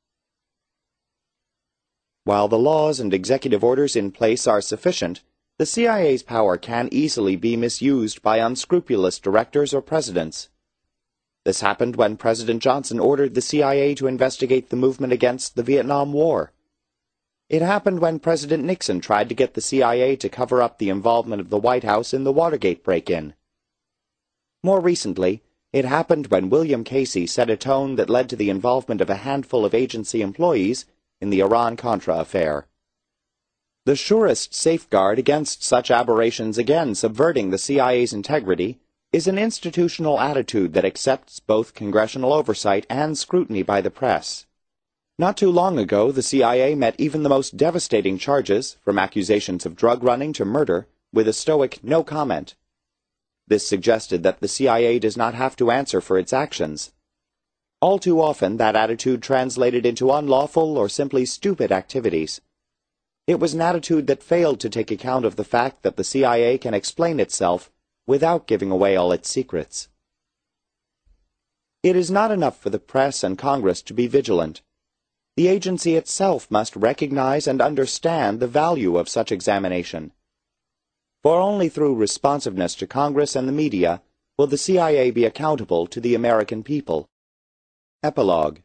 While the laws and executive orders in place are sufficient, the C I A's power can easily be misused by unscrupulous directors or presidents. This happened when President Johnson ordered the C I A to investigate the movement against the Vietnam War. It happened when President Nixon tried to get the C I A to cover up the involvement of the White House in the Watergate break-in. More recently, it happened when William Casey set a tone that led to the involvement of a handful of agency employees in the Iran-Contra affair. The surest safeguard against such aberrations again subverting the C I A's integrity is an institutional attitude that accepts both congressional oversight and scrutiny by the press. Not too long ago, the C I A met even the most devastating charges, from accusations of drug running to murder, with a stoic no comment. This suggested that the C I A does not have to answer for its actions. All too often, that attitude translated into unlawful or simply stupid activities. It was an attitude that failed to take account of the fact that the C I A can explain itself without giving away all its secrets. It is not enough for the press and Congress to be vigilant. The agency itself must recognize and understand the value of such examination. For only through responsiveness to Congress and the media will the C I A be accountable to the American people. Epilogue.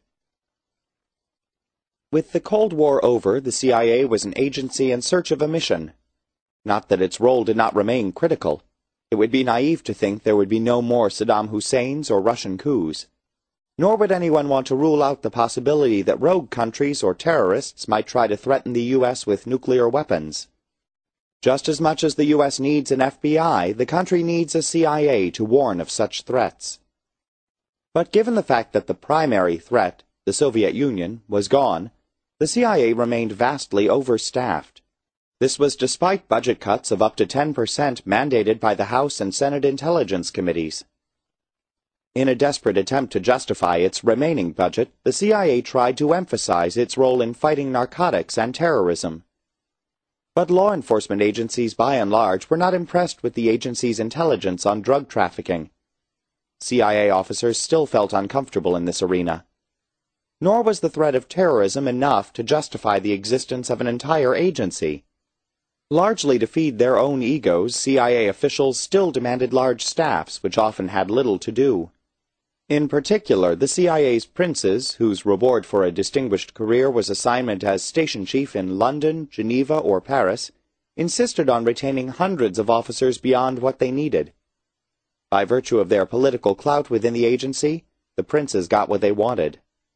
With the Cold War over, the C I A was an agency in search of a mission. Not that its role did not remain critical. It would be naive to think there would be no more Saddam Husseins or Russian coups. Nor would anyone want to rule out the possibility that rogue countries or terrorists might try to threaten the U S with nuclear weapons. Just as much as the U S needs an F B I, the country needs a C I A to warn of such threats. But given the fact that the primary threat, the Soviet Union, was gone, the C I A remained vastly overstaffed. This was despite budget cuts of up to ten percent mandated by the House and Senate Intelligence Committees. In a desperate attempt to justify its remaining budget, the C I A tried to emphasize its role in fighting narcotics and terrorism. But law enforcement agencies by and large were not impressed with the agency's intelligence on drug trafficking. C I A officers still felt uncomfortable in this arena. Nor was the threat of terrorism enough to justify the existence of an entire agency. Largely to feed their own egos, C I A officials still demanded large staffs, which often had little to do. In particular, the C I A's princes, whose reward for a distinguished career was assignment as station chief in London, Geneva, or Paris, insisted on retaining hundreds of officers beyond what they needed. By virtue of their political clout within the agency, the princes got what they wanted.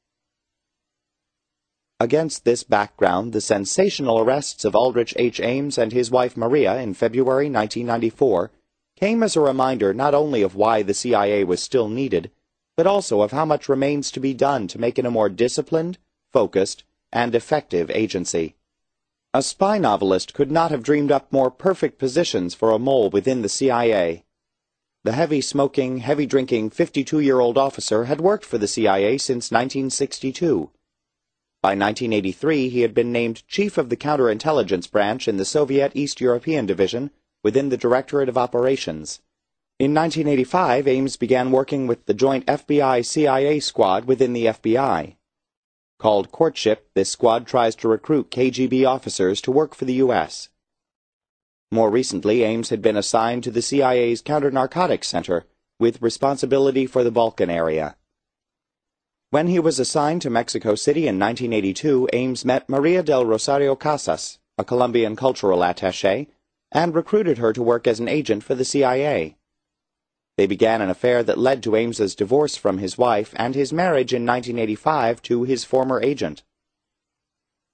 Against this background, the sensational arrests of Aldrich H. Ames and his wife Maria in February nineteen ninety-four came as a reminder not only of why the C I A was still needed, but also of how much remains to be done to make it a more disciplined, focused, and effective agency. A spy novelist could not have dreamed up more perfect positions for a mole within the C I A. The heavy-smoking, heavy-drinking fifty-two-year-old officer had worked for the C I A since nineteen sixty-two. By nineteen eighty-three, he had been named chief of the counterintelligence branch in the Soviet East European Division within the Directorate of Operations. In nineteen eighty-five, Ames began working with the joint F B I C I A squad within the F B I. Called Courtship, this squad tries to recruit K G B officers to work for the U S. More recently, Ames had been assigned to the C I A's Counter-Narcotics Center, with responsibility for the Balkan area. When he was assigned to Mexico City in nineteen eighty-two, Ames met Maria del Rosario Casas, a Colombian cultural attaché, and recruited her to work as an agent for the C I A. They began an affair that led to Ames's divorce from his wife and his marriage in nineteen eighty-five to his former agent.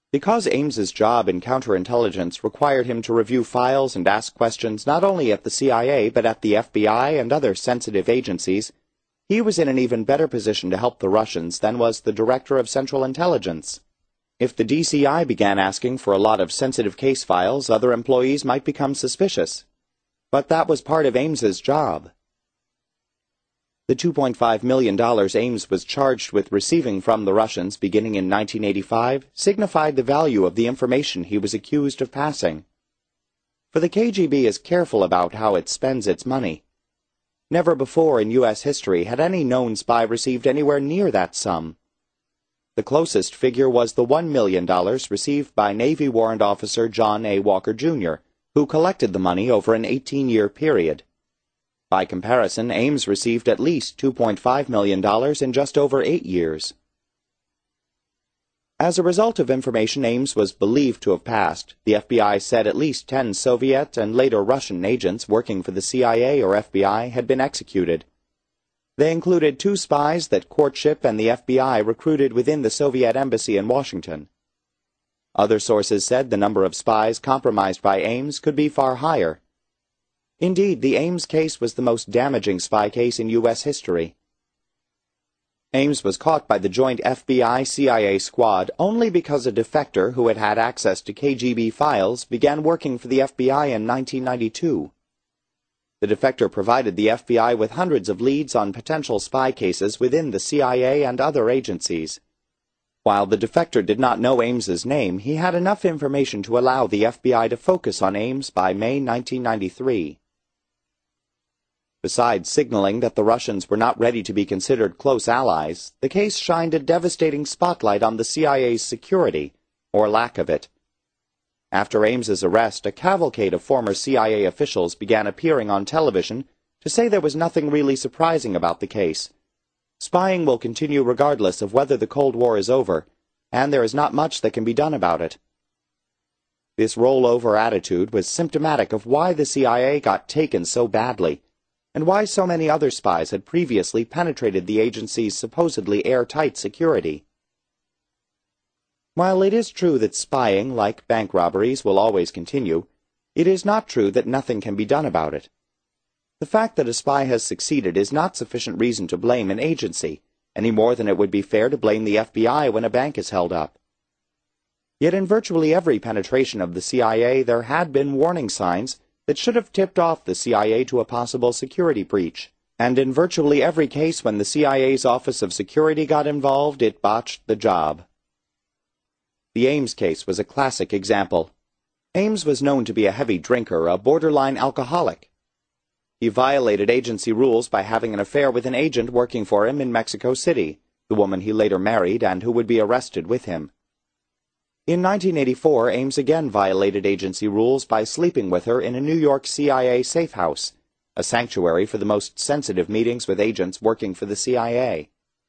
Because Ames's job in counterintelligence required him to review files and ask questions not only at the C I A but at the F B I and other sensitive agencies, he was in an even better position to help the Russians than was the Director of Central Intelligence. If the D C I began asking for a lot of sensitive case files, other employees might become suspicious. But that was part of Ames's job. The two point five million dollars Ames was charged with receiving from the Russians beginning in nineteen eighty-five signified the value of the information he was accused of passing. For the K G B is careful about how it spends its money. Never before in U S history had any known spy received anywhere near that sum. The closest figure was the one million dollars received by Navy Warrant Officer John A. Walker, Junior, who collected the money over an eighteen-year period. By comparison, Ames received at least two point five million dollars in just over eight years. As a result of information Ames was believed to have passed, the F B I said at least ten Soviet and later Russian agents working for the C I A or F B I had been executed. They included two spies that Courtship and the F B I recruited within the Soviet embassy in Washington. Other sources said the number of spies compromised by Ames could be far higher. Indeed, the Ames case was the most damaging spy case in U S history. Ames was caught by the joint F B I C I A squad only because a defector who had had access to K G B files began working for the F B I in nineteen ninety-two. The defector provided the F B I with hundreds of leads on potential spy cases within the C I A and other agencies. While the defector did not know Ames's name, he had enough information to allow the F B I to focus on Ames by May nineteen ninety-three. Besides signaling that the Russians were not ready to be considered close allies, the case shined a devastating spotlight on the C I A's security, or lack of it. After Ames's arrest, a cavalcade of former C I A officials began appearing on television to say there was nothing really surprising about the case. Spying will continue regardless of whether the Cold War is over, and there is not much that can be done about it. This rollover attitude was symptomatic of why the C I A got taken so badly, and why so many other spies had previously penetrated the agency's supposedly airtight security. While it is true that spying, like bank robberies, will always continue, it is not true that nothing can be done about it. The fact that a spy has succeeded is not sufficient reason to blame an agency, any more than it would be fair to blame the F B I when a bank is held up. Yet in virtually every penetration of the C I A there had been warning signs that should have tipped off the C I A to a possible security breach, and in virtually every case when the C I A's Office of Security got involved, it botched the job. The Ames case was a classic example. Ames was known to be a heavy drinker, a borderline alcoholic. He violated agency rules by having an affair with an agent working for him in Mexico City, the woman he later married and who would be arrested with him. In nineteen eighty-four, Ames again violated agency rules by sleeping with her in a New York C I A safe house, a sanctuary for the most sensitive meetings with agents working for the C I A.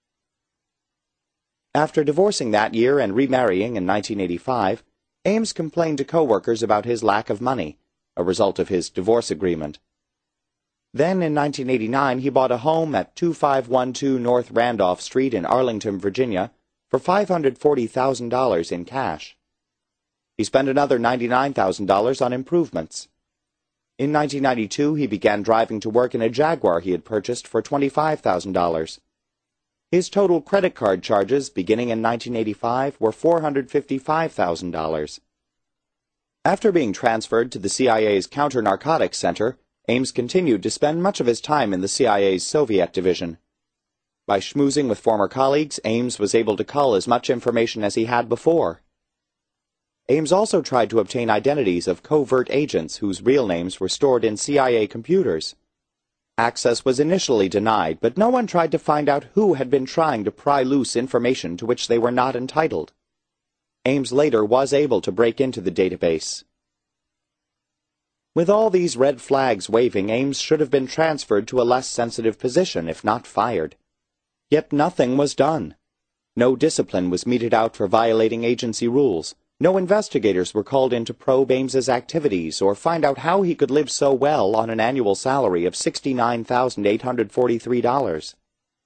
After divorcing that year and remarrying in nineteen eighty-five, Ames complained to coworkers about his lack of money, a result of his divorce agreement. Then in nineteen eighty-nine he bought a home at two five one two North Randolph Street in Arlington, Virginia, for five hundred forty thousand dollars in cash. He spent another ninety-nine thousand dollars on improvements. In nineteen ninety-two he began driving to work in a Jaguar he had purchased for twenty-five thousand dollars. His total credit card charges beginning in nineteen eighty-five were four hundred fifty-five thousand dollars. After being transferred to the C I A's Counter-Narcotics Center, Ames continued to spend much of his time in the C I A's Soviet division. By schmoozing with former colleagues, Ames was able to cull as much information as he had before. Ames also tried to obtain identities of covert agents whose real names were stored in C I A computers. Access was initially denied, but no one tried to find out who had been trying to pry loose information to which they were not entitled. Ames later was able to break into the database. With all these red flags waving, Ames should have been transferred to a less sensitive position, if not fired. Yet nothing was done. No discipline was meted out for violating agency rules. No investigators were called in to probe Ames's activities or find out how he could live so well on an annual salary of sixty-nine thousand eight hundred forty-three dollars.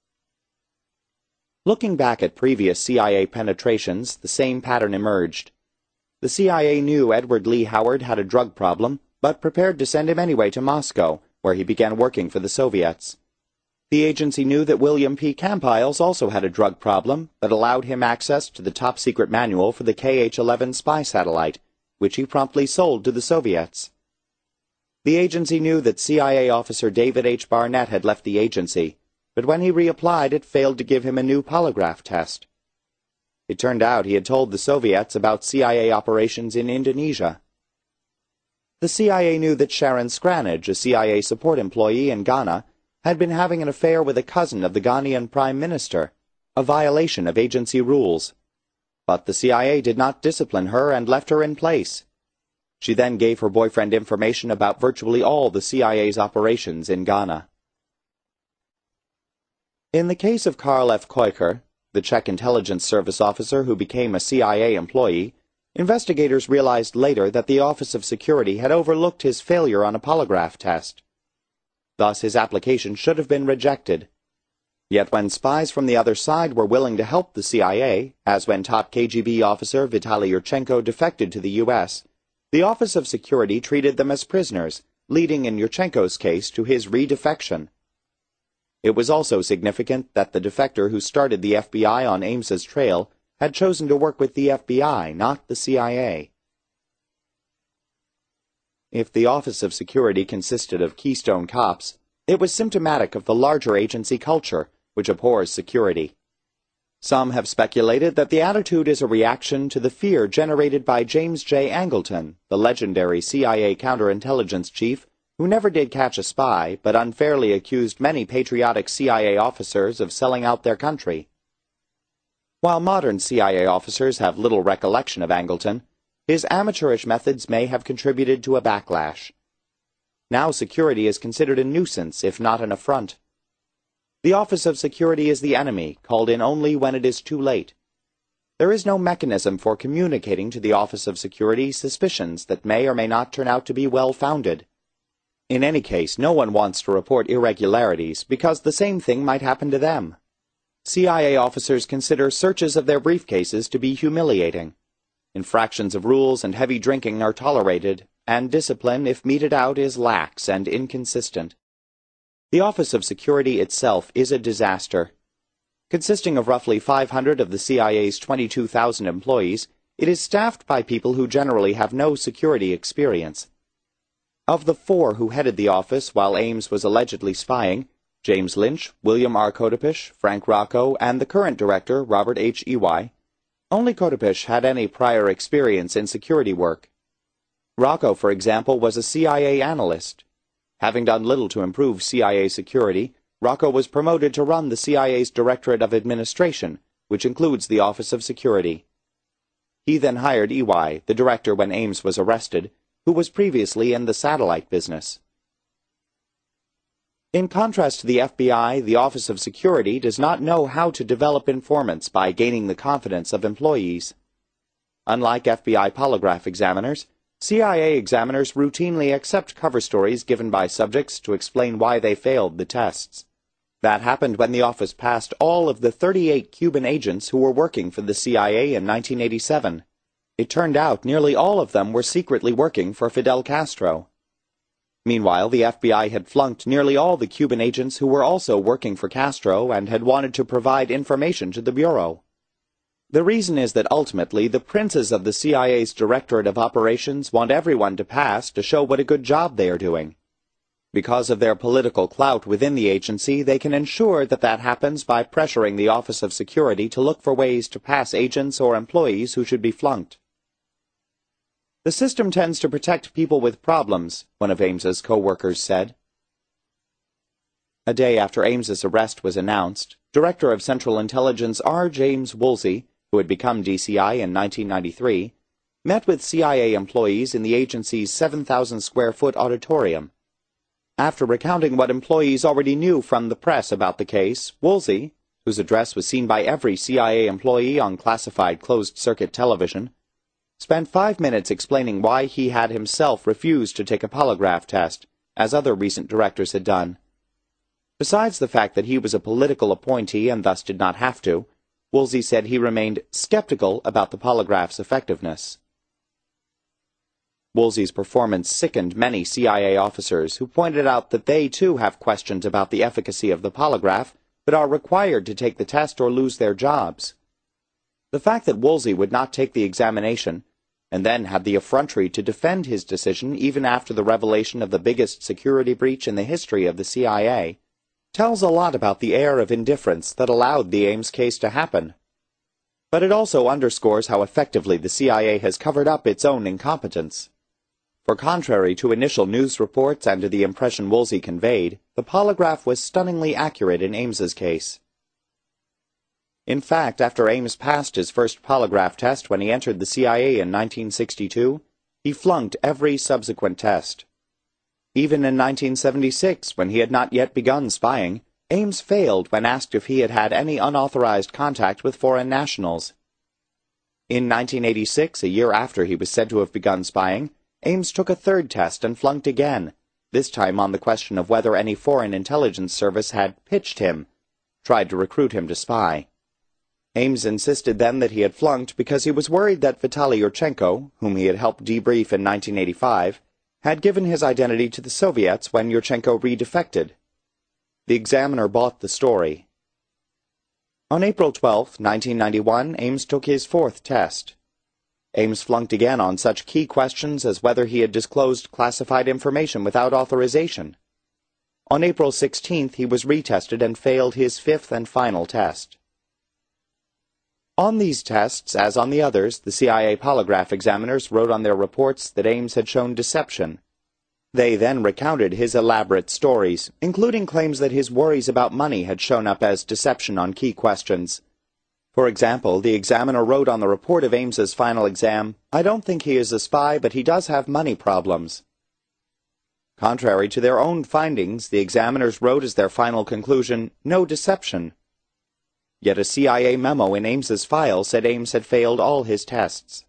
Looking back at previous C I A penetrations, the same pattern emerged. The C I A knew Edward Lee Howard had a drug problem, but prepared to send him anyway to Moscow, where he began working for the Soviets. The agency knew that William P. Campiles also had a drug problem, but allowed him access to the top-secret manual for the K H eleven spy satellite, which he promptly sold to the Soviets. The agency knew that C I A officer David H. Barnett had left the agency, but when he reapplied it failed to give him a new polygraph test. It turned out he had told the Soviets about C I A operations in Indonesia. The C I A knew that Sharon Scranage, a C I A support employee in Ghana, had been having an affair with a cousin of the Ghanaian Prime Minister, a violation of agency rules. But the C I A did not discipline her and left her in place. She then gave her boyfriend information about virtually all the C I A's operations in Ghana. In the case of Karl F. Keuker, the Czech intelligence service officer who became a C I A employee, investigators realized later that the Office of Security had overlooked his failure on a polygraph test. Thus his application should have been rejected. Yet when spies from the other side were willing to help the C I A, as when top K G B officer Vitaly Yurchenko defected to the U S, the Office of Security treated them as prisoners, leading in Yurchenko's case to his redefection. It was also significant that the defector who started the F B I on Ames's trail had chosen to work with the F B I, not the C I A. If the Office of Security consisted of Keystone Cops, it was symptomatic of the larger agency culture, which abhors security. Some have speculated that the attitude is a reaction to the fear generated by James J. Angleton, the legendary C I A counterintelligence chief, who never did catch a spy, but unfairly accused many patriotic C I A officers of selling out their country. While modern C I A officers have little recollection of Angleton, his amateurish methods may have contributed to a backlash. Now security is considered a nuisance, if not an affront. The Office of Security is the enemy, called in only when it is too late. There is no mechanism for communicating to the Office of Security suspicions that may or may not turn out to be well-founded. In any case, no one wants to report irregularities, because the same thing might happen to them. C I A officers consider searches of their briefcases to be humiliating. Infractions of rules and heavy drinking are tolerated, and discipline, if meted out, is lax and inconsistent. The Office of Security itself is a disaster. Consisting of roughly five hundred of the C I A's twenty-two thousand employees, it is staffed by people who generally have no security experience. Of the four who headed the office while Ames was allegedly spying, James Lynch, William R. Kodepish, Frank Rocco, and the current director, Robert H. Ewey, only Kodepish had any prior experience in security work. Rocco, for example, was a C I A analyst. Having done little to improve C I A security, Rocco was promoted to run the C I A's Directorate of Administration, which includes the Office of Security. He then hired Ewey, the director when Ames was arrested, who was previously in the satellite business. In contrast to the F B I, the Office of Security does not know how to develop informants by gaining the confidence of employees. Unlike F B I polygraph examiners, C I A examiners routinely accept cover stories given by subjects to explain why they failed the tests. That happened when the office passed all of the thirty-eight Cuban agents who were working for the C I A in nineteen eighty-seven. It turned out nearly all of them were secretly working for Fidel Castro. Meanwhile, the F B I had flunked nearly all the Cuban agents who were also working for Castro and had wanted to provide information to the Bureau. The reason is that ultimately the princes of the C I A's Directorate of Operations want everyone to pass to show what a good job they are doing. Because of their political clout within the agency, they can ensure that that happens by pressuring the Office of Security to look for ways to pass agents or employees who should be flunked. The system tends to protect people with problems, one of Ames's co-workers said. A day after Ames's arrest was announced, Director of Central Intelligence R. James Woolsey, who had become D C I in nineteen ninety-three, met with C I A employees in the agency's seven thousand square foot auditorium. After recounting what employees already knew from the press about the case, Woolsey, whose address was seen by every C I A employee on classified closed-circuit television, spent five minutes explaining why he had himself refused to take a polygraph test, as other recent directors had done. Besides the fact that he was a political appointee and thus did not have to, Woolsey said he remained skeptical about the polygraph's effectiveness. Woolsey's performance sickened many C I A officers who pointed out that they too have questions about the efficacy of the polygraph, but are required to take the test or lose their jobs. The fact that Woolsey would not take the examination, and then had the effrontery to defend his decision even after the revelation of the biggest security breach in the history of the C I A, tells a lot about the air of indifference that allowed the Ames case to happen. But it also underscores how effectively the C I A has covered up its own incompetence. For contrary to initial news reports and to the impression Woolsey conveyed, the polygraph was stunningly accurate in Ames's case. In fact, after Ames passed his first polygraph test when he entered the C I A in nineteen sixty-two, he flunked every subsequent test. Even in nineteen seventy-six, when he had not yet begun spying, Ames failed when asked if he had had any unauthorized contact with foreign nationals. In nineteen eighty-six, a year after he was said to have begun spying, Ames took a third test and flunked again, this time on the question of whether any foreign intelligence service had pitched him, tried to recruit him to spy. Ames insisted then that he had flunked because he was worried that Vitaly Yurchenko, whom he had helped debrief in nineteen eighty-five, had given his identity to the Soviets when Yurchenko redefected. The examiner bought the story. On April twelfth, nineteen ninety-one, Ames took his fourth test. Ames flunked again on such key questions as whether he had disclosed classified information without authorization. On April sixteenth, he was retested and failed his fifth and final test. On these tests, as on the others, the C I A polygraph examiners wrote on their reports that Ames had shown deception. They then recounted his elaborate stories, including claims that his worries about money had shown up as deception on key questions. For example, the examiner wrote on the report of Ames's final exam, "I don't think he is a spy, but he does have money problems." Contrary to their own findings, the examiners wrote as their final conclusion, "No deception." Yet a C I A memo in Ames's file said Ames had failed all his tests.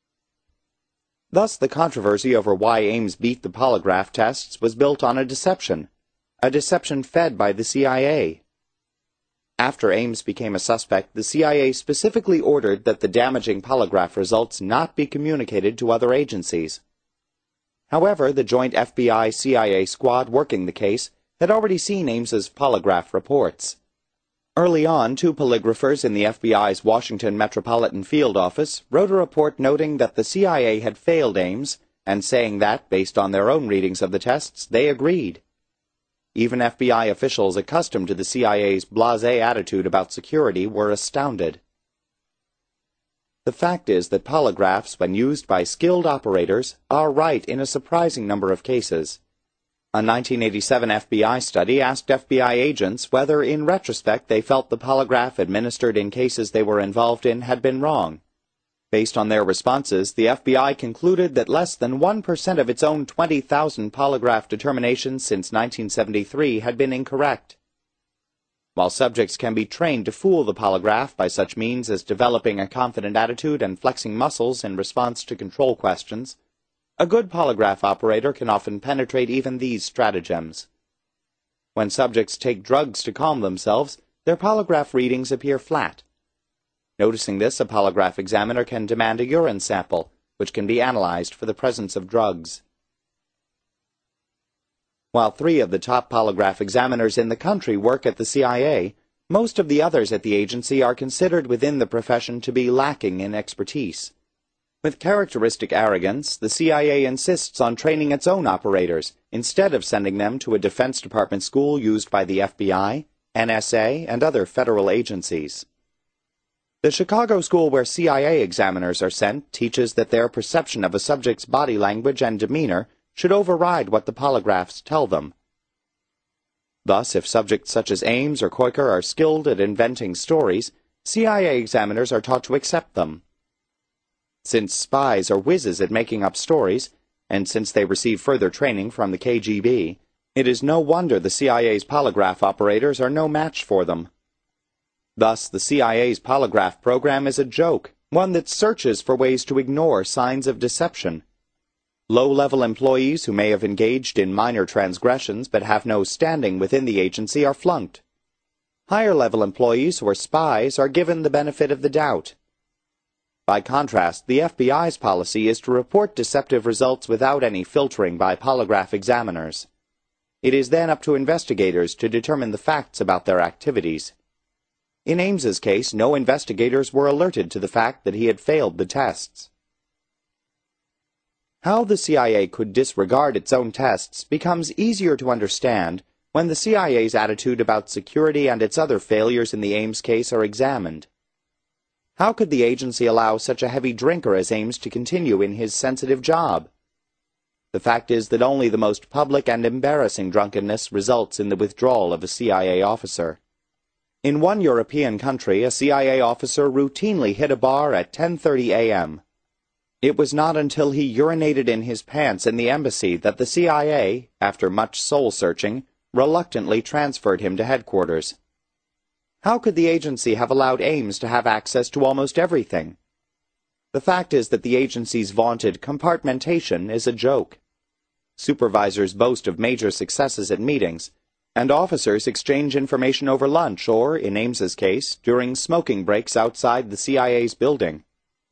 Thus the controversy over why Ames beat the polygraph tests was built on a deception, a deception fed by the C I A. After Ames became a suspect, the C I A specifically ordered that the damaging polygraph results not be communicated to other agencies. However, the joint F B I C I A squad working the case had already seen Ames's polygraph reports. Early on, two polygraphers in the F B I's Washington Metropolitan Field Office wrote a report noting that the C I A had failed Ames, and saying that, based on their own readings of the tests, they agreed. Even F B I officials accustomed to the C I A's blasé attitude about security were astounded. The fact is that polygraphs, when used by skilled operators, are right in a surprising number of cases. A nineteen eighty-seven F B I study asked F B I agents whether, in retrospect, they felt the polygraph administered in cases they were involved in had been wrong. Based on their responses, the F B I concluded that less than one percent of its own twenty thousand polygraph determinations since nineteen seventy-three had been incorrect. While subjects can be trained to fool the polygraph by such means as developing a confident attitude and flexing muscles in response to control questions, a good polygraph operator can often penetrate even these stratagems. When subjects take drugs to calm themselves, their polygraph readings appear flat. Noticing this, a polygraph examiner can demand a urine sample, which can be analyzed for the presence of drugs. While three of the top polygraph examiners in the country work at the C I A, most of the others at the agency are considered within the profession to be lacking in expertise. With characteristic arrogance, the C I A insists on training its own operators, instead of sending them to a Defense Department school used by the F B I, N S A, and other federal agencies. The Chicago school where C I A examiners are sent teaches that their perception of a subject's body language and demeanor should override what the polygraphs tell them. Thus, if subjects such as Ames or Koiker are skilled at inventing stories, C I A examiners are taught to accept them. Since spies are whizzes at making up stories, and since they receive further training from the K G B, it is no wonder the C I A's polygraph operators are no match for them. Thus, the C I A's polygraph program is a joke, one that searches for ways to ignore signs of deception. Low-level employees who may have engaged in minor transgressions but have no standing within the agency are flunked. Higher-level employees who are spies are given the benefit of the doubt. By contrast, the F B I's policy is to report deceptive results without any filtering by polygraph examiners. It is then up to investigators to determine the facts about their activities. In Ames's case, no investigators were alerted to the fact that he had failed the tests. How the C I A could disregard its own tests becomes easier to understand when the C I A's attitude about security and its other failures in the Ames case are examined. How could the agency allow such a heavy drinker as Ames to continue in his sensitive job? The fact is that only the most public and embarrassing drunkenness results in the withdrawal of a C I A officer. In one European country, a C I A officer routinely hit a bar at ten thirty a m It was not until he urinated in his pants in the embassy that the C I A, after much soul-searching, reluctantly transferred him to headquarters. How could the agency have allowed Ames to have access to almost everything? The fact is that the agency's vaunted compartmentation is a joke. Supervisors boast of major successes at meetings, and officers exchange information over lunch or, in Ames's case, during smoking breaks outside the C I A's building.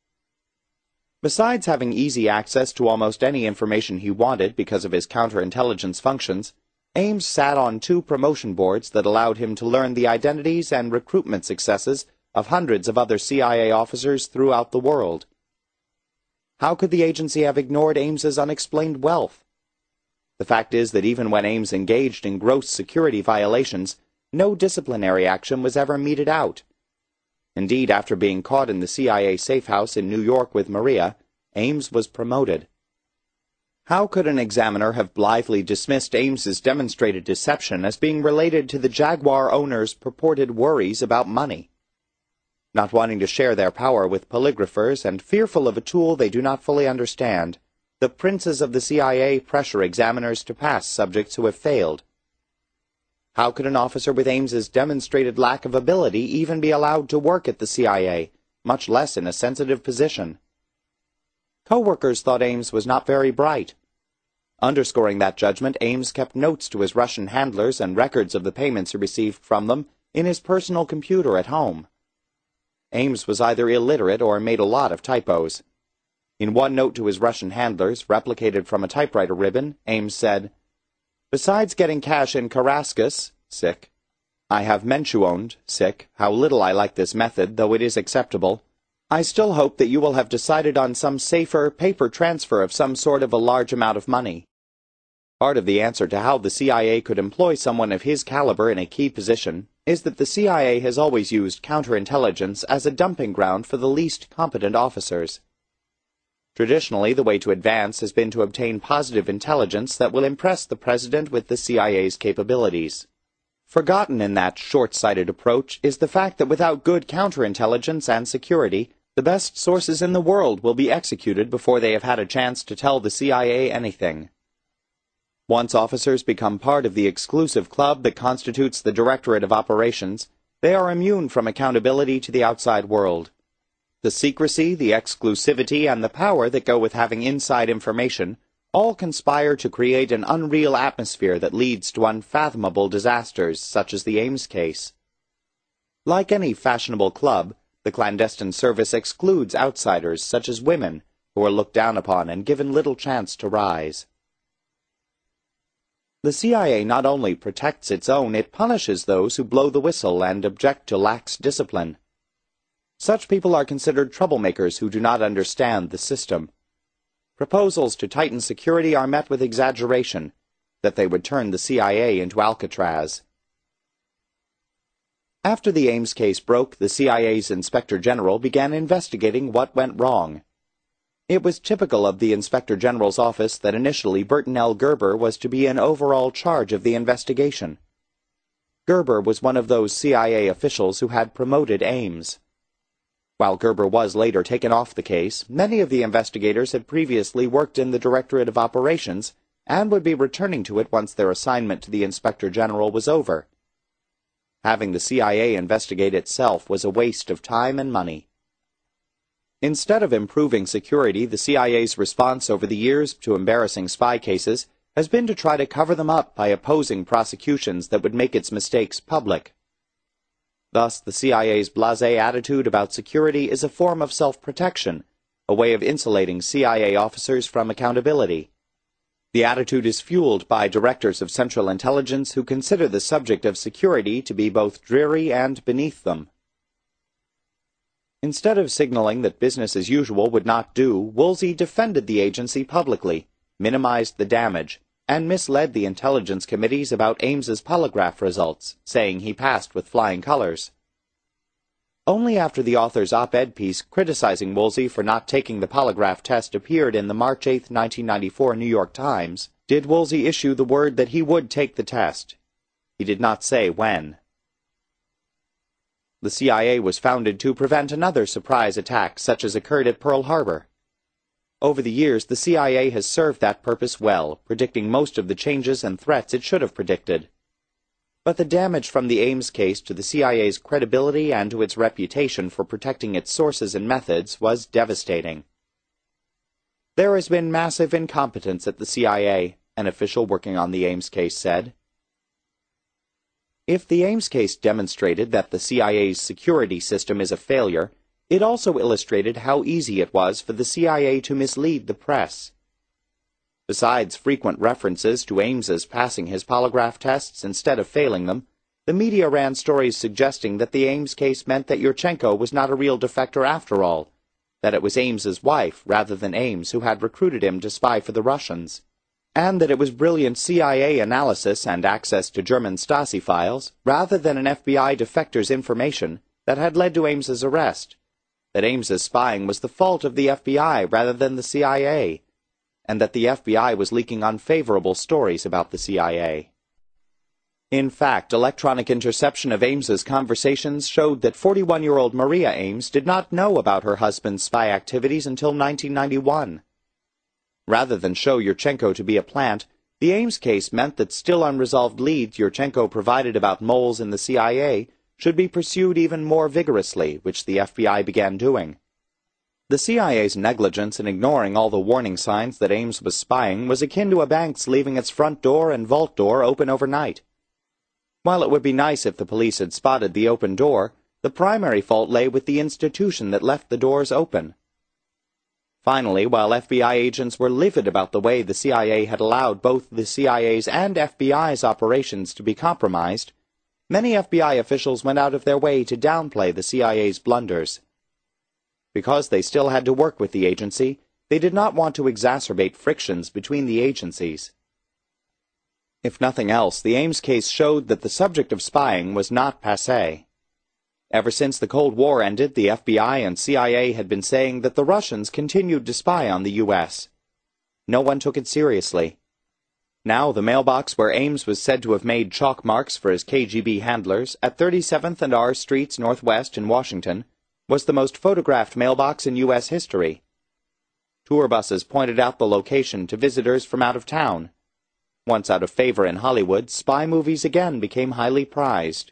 Besides having easy access to almost any information he wanted because of his counterintelligence functions, Ames sat on two promotion boards that allowed him to learn the identities and recruitment successes of hundreds of other C I A officers throughout the world. How could the agency have ignored Ames's unexplained wealth? The fact is that even when Ames engaged in gross security violations, no disciplinary action was ever meted out. Indeed, after being caught in the C I A safe house in New York with Maria, Ames was promoted. How could an examiner have blithely dismissed Ames's demonstrated deception as being related to the Jaguar owner's purported worries about money? Not wanting to share their power with polygraphers and fearful of a tool they do not fully understand, the princes of the C I A pressure examiners to pass subjects who have failed. How could an officer with Ames's demonstrated lack of ability even be allowed to work at the C I A, much less in a sensitive position? Co-workers thought Ames was not very bright. Underscoring that judgment, Ames kept notes to his Russian handlers and records of the payments he received from them in his personal computer at home. Ames was either illiterate or made a lot of typos. In one note to his Russian handlers, replicated from a typewriter ribbon, Ames said, "Besides getting cash in Carrascus, sick, I have mentioned, sick, how little I like this method, though it is acceptable. I still hope that you will have decided on some safer paper transfer of some sort of a large amount of money." Part of the answer to how the C I A could employ someone of his caliber in a key position is that the C I A has always used counterintelligence as a dumping ground for the least competent officers. Traditionally, the way to advance has been to obtain positive intelligence that will impress the President with the C I A's capabilities. Forgotten in that short-sighted approach is the fact that without good counterintelligence and security, the best sources in the world will be executed before they have had a chance to tell the C I A anything. Once officers become part of the exclusive club that constitutes the Directorate of Operations, they are immune from accountability to the outside world. The secrecy, the exclusivity, and the power that go with having inside information all conspire to create an unreal atmosphere that leads to unfathomable disasters such as the Ames case. Like any fashionable club, the clandestine service excludes outsiders such as women, who are looked down upon and given little chance to rise. The C I A not only protects its own, it punishes those who blow the whistle and object to lax discipline. Such people are considered troublemakers who do not understand the system. Proposals to tighten security are met with exaggeration, that they would turn the C I A into Alcatraz. After the Ames case broke, the C I A's Inspector General began investigating what went wrong. It was typical of the Inspector General's office that initially Burton L. Gerber was to be in overall charge of the investigation. Gerber was one of those C I A officials who had promoted Ames. While Gerber was later taken off the case, many of the investigators had previously worked in the Directorate of Operations and would be returning to it once their assignment to the Inspector General was over. Having the C I A investigate itself was a waste of time and money. Instead of improving security, the C I A's response over the years to embarrassing spy cases has been to try to cover them up by opposing prosecutions that would make its mistakes public. Thus, the C I A's blasé attitude about security is a form of self-protection, a way of insulating C I A officers from accountability. The attitude is fueled by directors of Central Intelligence who consider the subject of security to be both dreary and beneath them. Instead of signaling that business as usual would not do, Woolsey defended the agency publicly, minimized the damage, and misled the intelligence committees about Ames's polygraph results, saying he passed with flying colors. Only after the author's op-ed piece criticizing Woolsey for not taking the polygraph test appeared in the March eighth, nineteen ninety-four New York Times, did Woolsey issue the word that he would take the test. He did not say when. The C I A was founded to prevent another surprise attack such as occurred at Pearl Harbor. Over the years, the C I A has served that purpose well, predicting most of the changes and threats it should have predicted. But the damage from the Ames case to the C I A's credibility and to its reputation for protecting its sources and methods was devastating. There has been massive incompetence at the C I A, an official working on the Ames case said. If the Ames case demonstrated that the C I A's security system is a failure, it also illustrated how easy it was for the C I A to mislead the press. Besides frequent references to Ames's passing his polygraph tests instead of failing them, the media ran stories suggesting that the Ames case meant that Yurchenko was not a real defector after all, that it was Ames's wife rather than Ames who had recruited him to spy for the Russians, and that it was brilliant C I A analysis and access to German Stasi files, rather than an F B I defector's information, that had led to Ames's arrest, that Ames's spying was the fault of the F B I rather than the C I A, and that the F B I was leaking unfavorable stories about the C I A. In fact, electronic interception of Ames's conversations showed that forty-one-year-old Maria Ames did not know about her husband's spy activities until nineteen ninety-one. Rather than show Yurchenko to be a plant, the Ames case meant that still unresolved leads Yurchenko provided about moles in the C I A should be pursued even more vigorously, which the F B I began doing. The C I A's negligence in ignoring all the warning signs that Ames was spying was akin to a bank's leaving its front door and vault door open overnight. While it would be nice if the police had spotted the open door, the primary fault lay with the institution that left the doors open. Finally, while F B I agents were livid about the way the C I A had allowed both the C I A's and F B I's operations to be compromised, many F B I officials went out of their way to downplay the C I A's blunders. Because they still had to work with the agency, they did not want to exacerbate frictions between the agencies. If nothing else, the Ames case showed that the subject of spying was not passé. Ever since the Cold War ended, the F B I and C I A had been saying that the Russians continued to spy on the U S. No one took it seriously. Now the mailbox where Ames was said to have made chalk marks for his K G B handlers at thirty-seventh and R Streets Northwest in Washington was the most photographed mailbox in U S history. Tour buses pointed out the location to visitors from out of town. Once out of favor in Hollywood, spy movies again became highly prized.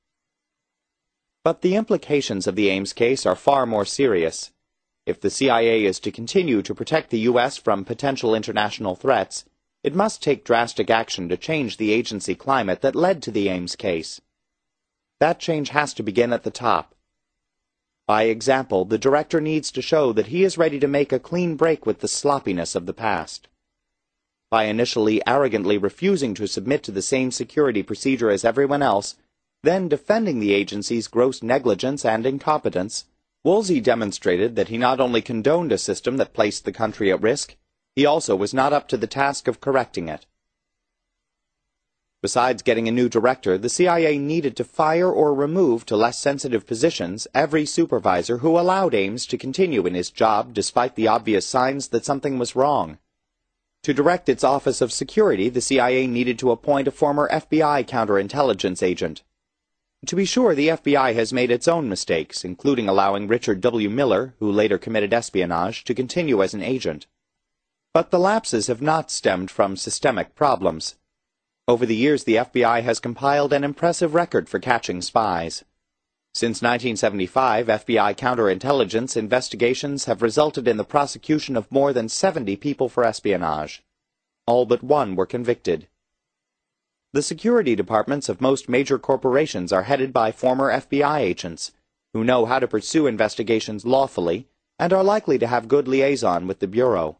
But the implications of the Ames case are far more serious. If the C I A is to continue to protect the U S from potential international threats, it must take drastic action to change the agency climate that led to the Ames case. That change has to begin at the top. By example, the director needs to show that he is ready to make a clean break with the sloppiness of the past. By initially arrogantly refusing to submit to the same security procedure as everyone else, then defending the agency's gross negligence and incompetence, Woolsey demonstrated that he not only condoned a system that placed the country at risk, he also was not up to the task of correcting it. Besides getting a new director, the C I A needed to fire or remove to less sensitive positions every supervisor who allowed Ames to continue in his job despite the obvious signs that something was wrong. To direct its Office of Security, the C I A needed to appoint a former F B I counterintelligence agent. To be sure, the F B I has made its own mistakes, including allowing Richard W. Miller, who later committed espionage, to continue as an agent. But the lapses have not stemmed from systemic problems. Over the years, the F B I has compiled an impressive record for catching spies. Since nineteen seventy-five, F B I counterintelligence investigations have resulted in the prosecution of more than seventy people for espionage. All but one were convicted. The security departments of most major corporations are headed by former F B I agents, who know how to pursue investigations lawfully and are likely to have good liaison with the Bureau.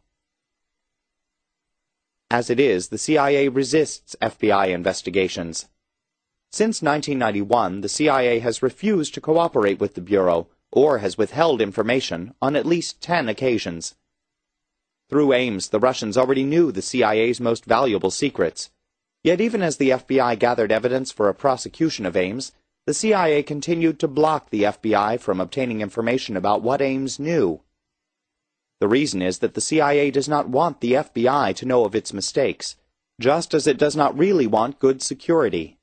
As it is, the C I A resists F B I investigations. Since nineteen ninety-one, the C I A has refused to cooperate with the Bureau, or has withheld information on at least ten occasions. Through Ames, the Russians already knew the C I A's most valuable secrets. Yet even as the F B I gathered evidence for a prosecution of Ames, the C I A continued to block the F B I from obtaining information about what Ames knew. The reason is that the C I A does not want the F B I to know of its mistakes, just as it does not really want good security.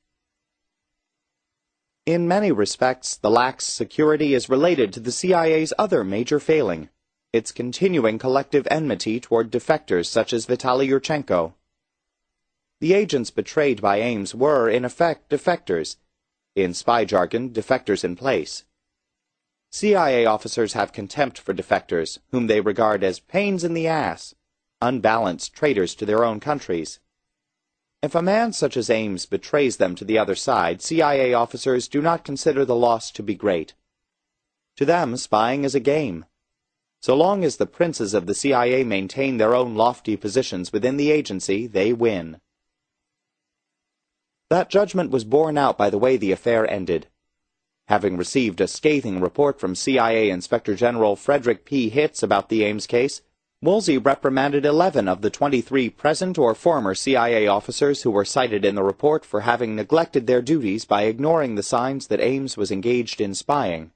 In many respects, the lax security is related to the C I A's other major failing, its continuing collective enmity toward defectors such as Vitaly Yurchenko. The agents betrayed by Ames were, in effect, defectors. In spy jargon, defectors in place. C I A officers have contempt for defectors, whom they regard as pains in the ass, unbalanced traitors to their own countries. If a man such as Ames betrays them to the other side, C I A officers do not consider the loss to be great. To them, spying is a game. So long as the princes of the C I A maintain their own lofty positions within the agency, they win. That judgment was borne out by the way the affair ended. Having received a scathing report from C I A Inspector General Frederick P. Hitz about the Ames case, Woolsey reprimanded eleven of the twenty-three present or former C I A officers who were cited in the report for having neglected their duties by ignoring the signs that Ames was engaged in spying.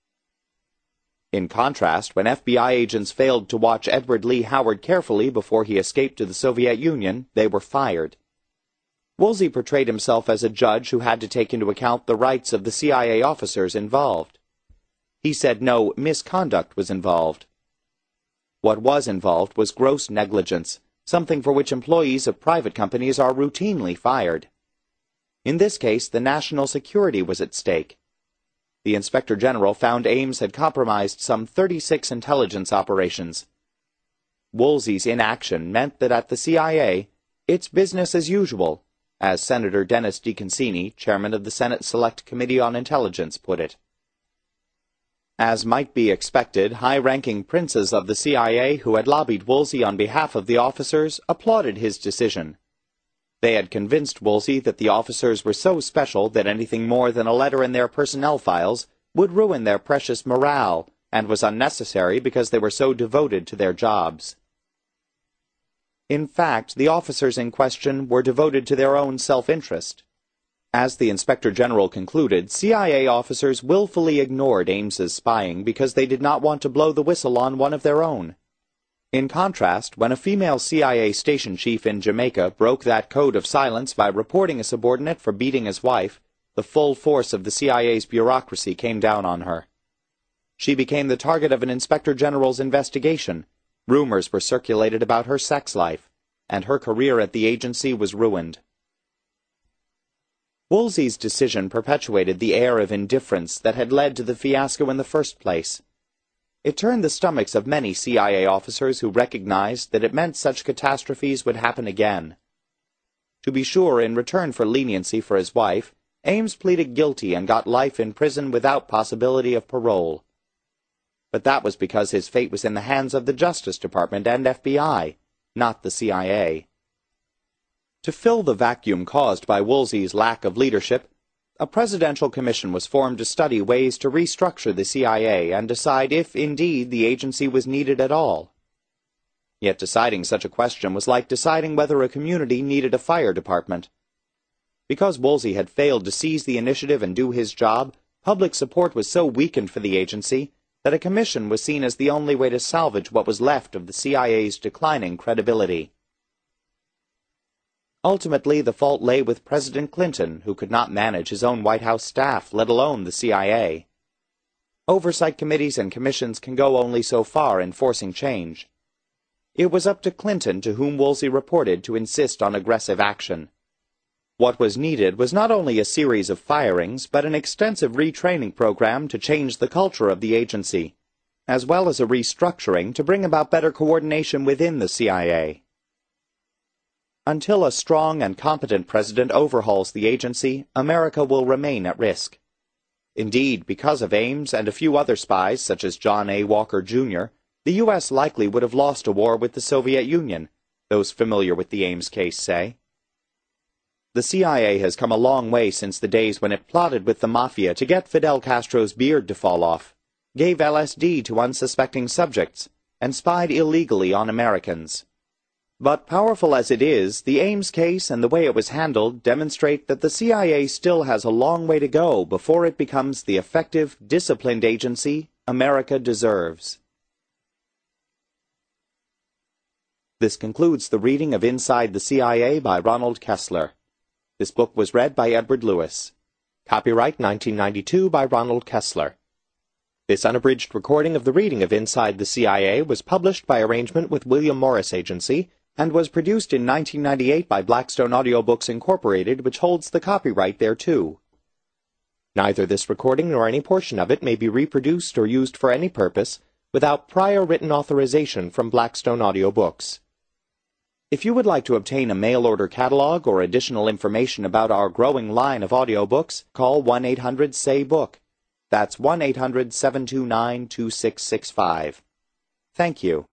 In contrast, when F B I agents failed to watch Edward Lee Howard carefully before he escaped to the Soviet Union, they were fired. Woolsey portrayed himself as a judge who had to take into account the rights of the C I A officers involved. He said no misconduct was involved. What was involved was gross negligence, something for which employees of private companies are routinely fired. In this case, the national security was at stake. The Inspector General found Ames had compromised some thirty-six intelligence operations. Woolsey's inaction meant that at the C I A, it's business as usual, as Senator Dennis DeConcini, chairman of the Senate Select Committee on Intelligence, put it. As might be expected, high-ranking princes of the C I A who had lobbied Woolsey on behalf of the officers applauded his decision. They had convinced Woolsey that the officers were so special that anything more than a letter in their personnel files would ruin their precious morale and was unnecessary because they were so devoted to their jobs. In fact, the officers in question were devoted to their own self-interest. As the Inspector General concluded, C I A officers willfully ignored Ames's spying because they did not want to blow the whistle on one of their own. In contrast, when a female C I A station chief in Jamaica broke that code of silence by reporting a subordinate for beating his wife, the full force of the C I A's bureaucracy came down on her. She became the target of an Inspector General's investigation. Rumors were circulated about her sex life, and her career at the agency was ruined. Woolsey's decision perpetuated the air of indifference that had led to the fiasco in the first place. It turned the stomachs of many C I A officers who recognized that it meant such catastrophes would happen again. To be sure, in return for leniency for his wife, Ames pleaded guilty and got life in prison without possibility of parole. But that was because his fate was in the hands of the Justice Department and F B I, not the C I A. To fill the vacuum caused by Woolsey's lack of leadership, a presidential commission was formed to study ways to restructure the C I A and decide if, indeed, the agency was needed at all. Yet deciding such a question was like deciding whether a community needed a fire department. Because Woolsey had failed to seize the initiative and do his job, public support was so weakened for the agency that a commission was seen as the only way to salvage what was left of the C I A's declining credibility. Ultimately, the fault lay with President Clinton, who could not manage his own White House staff, let alone the C I A. Oversight committees and commissions can go only so far in forcing change. It was up to Clinton, to whom Woolsey reported, to insist on aggressive action. What was needed was not only a series of firings, but an extensive retraining program to change the culture of the agency, as well as a restructuring to bring about better coordination within the C I A. Until a strong and competent president overhauls the agency, America will remain at risk. Indeed, because of Ames and a few other spies, such as John A. Walker, Junior, the U S likely would have lost a war with the Soviet Union, those familiar with the Ames case say. The C I A has come a long way since the days when it plotted with the Mafia to get Fidel Castro's beard to fall off, gave L S D to unsuspecting subjects, and spied illegally on Americans. But powerful as it is, the Ames case and the way it was handled demonstrate that the C I A still has a long way to go before it becomes the effective, disciplined agency America deserves. This concludes the reading of Inside the C I A by Ronald Kessler. This book was read by Edward Lewis. Copyright nineteen ninety-two by Ronald Kessler. This unabridged recording of the reading of Inside the C I A was published by arrangement with William Morris Agency and was produced in nineteen ninety-eight by Blackstone Audiobooks Incorporated, which holds the copyright thereto. Neither this recording nor any portion of it may be reproduced or used for any purpose without prior written authorization from Blackstone Audiobooks. If you would like to obtain a mail-order catalog or additional information about our growing line of audiobooks, call one eight hundred S A Y book. That's one eight hundred, seven two nine, two six six five. Thank you.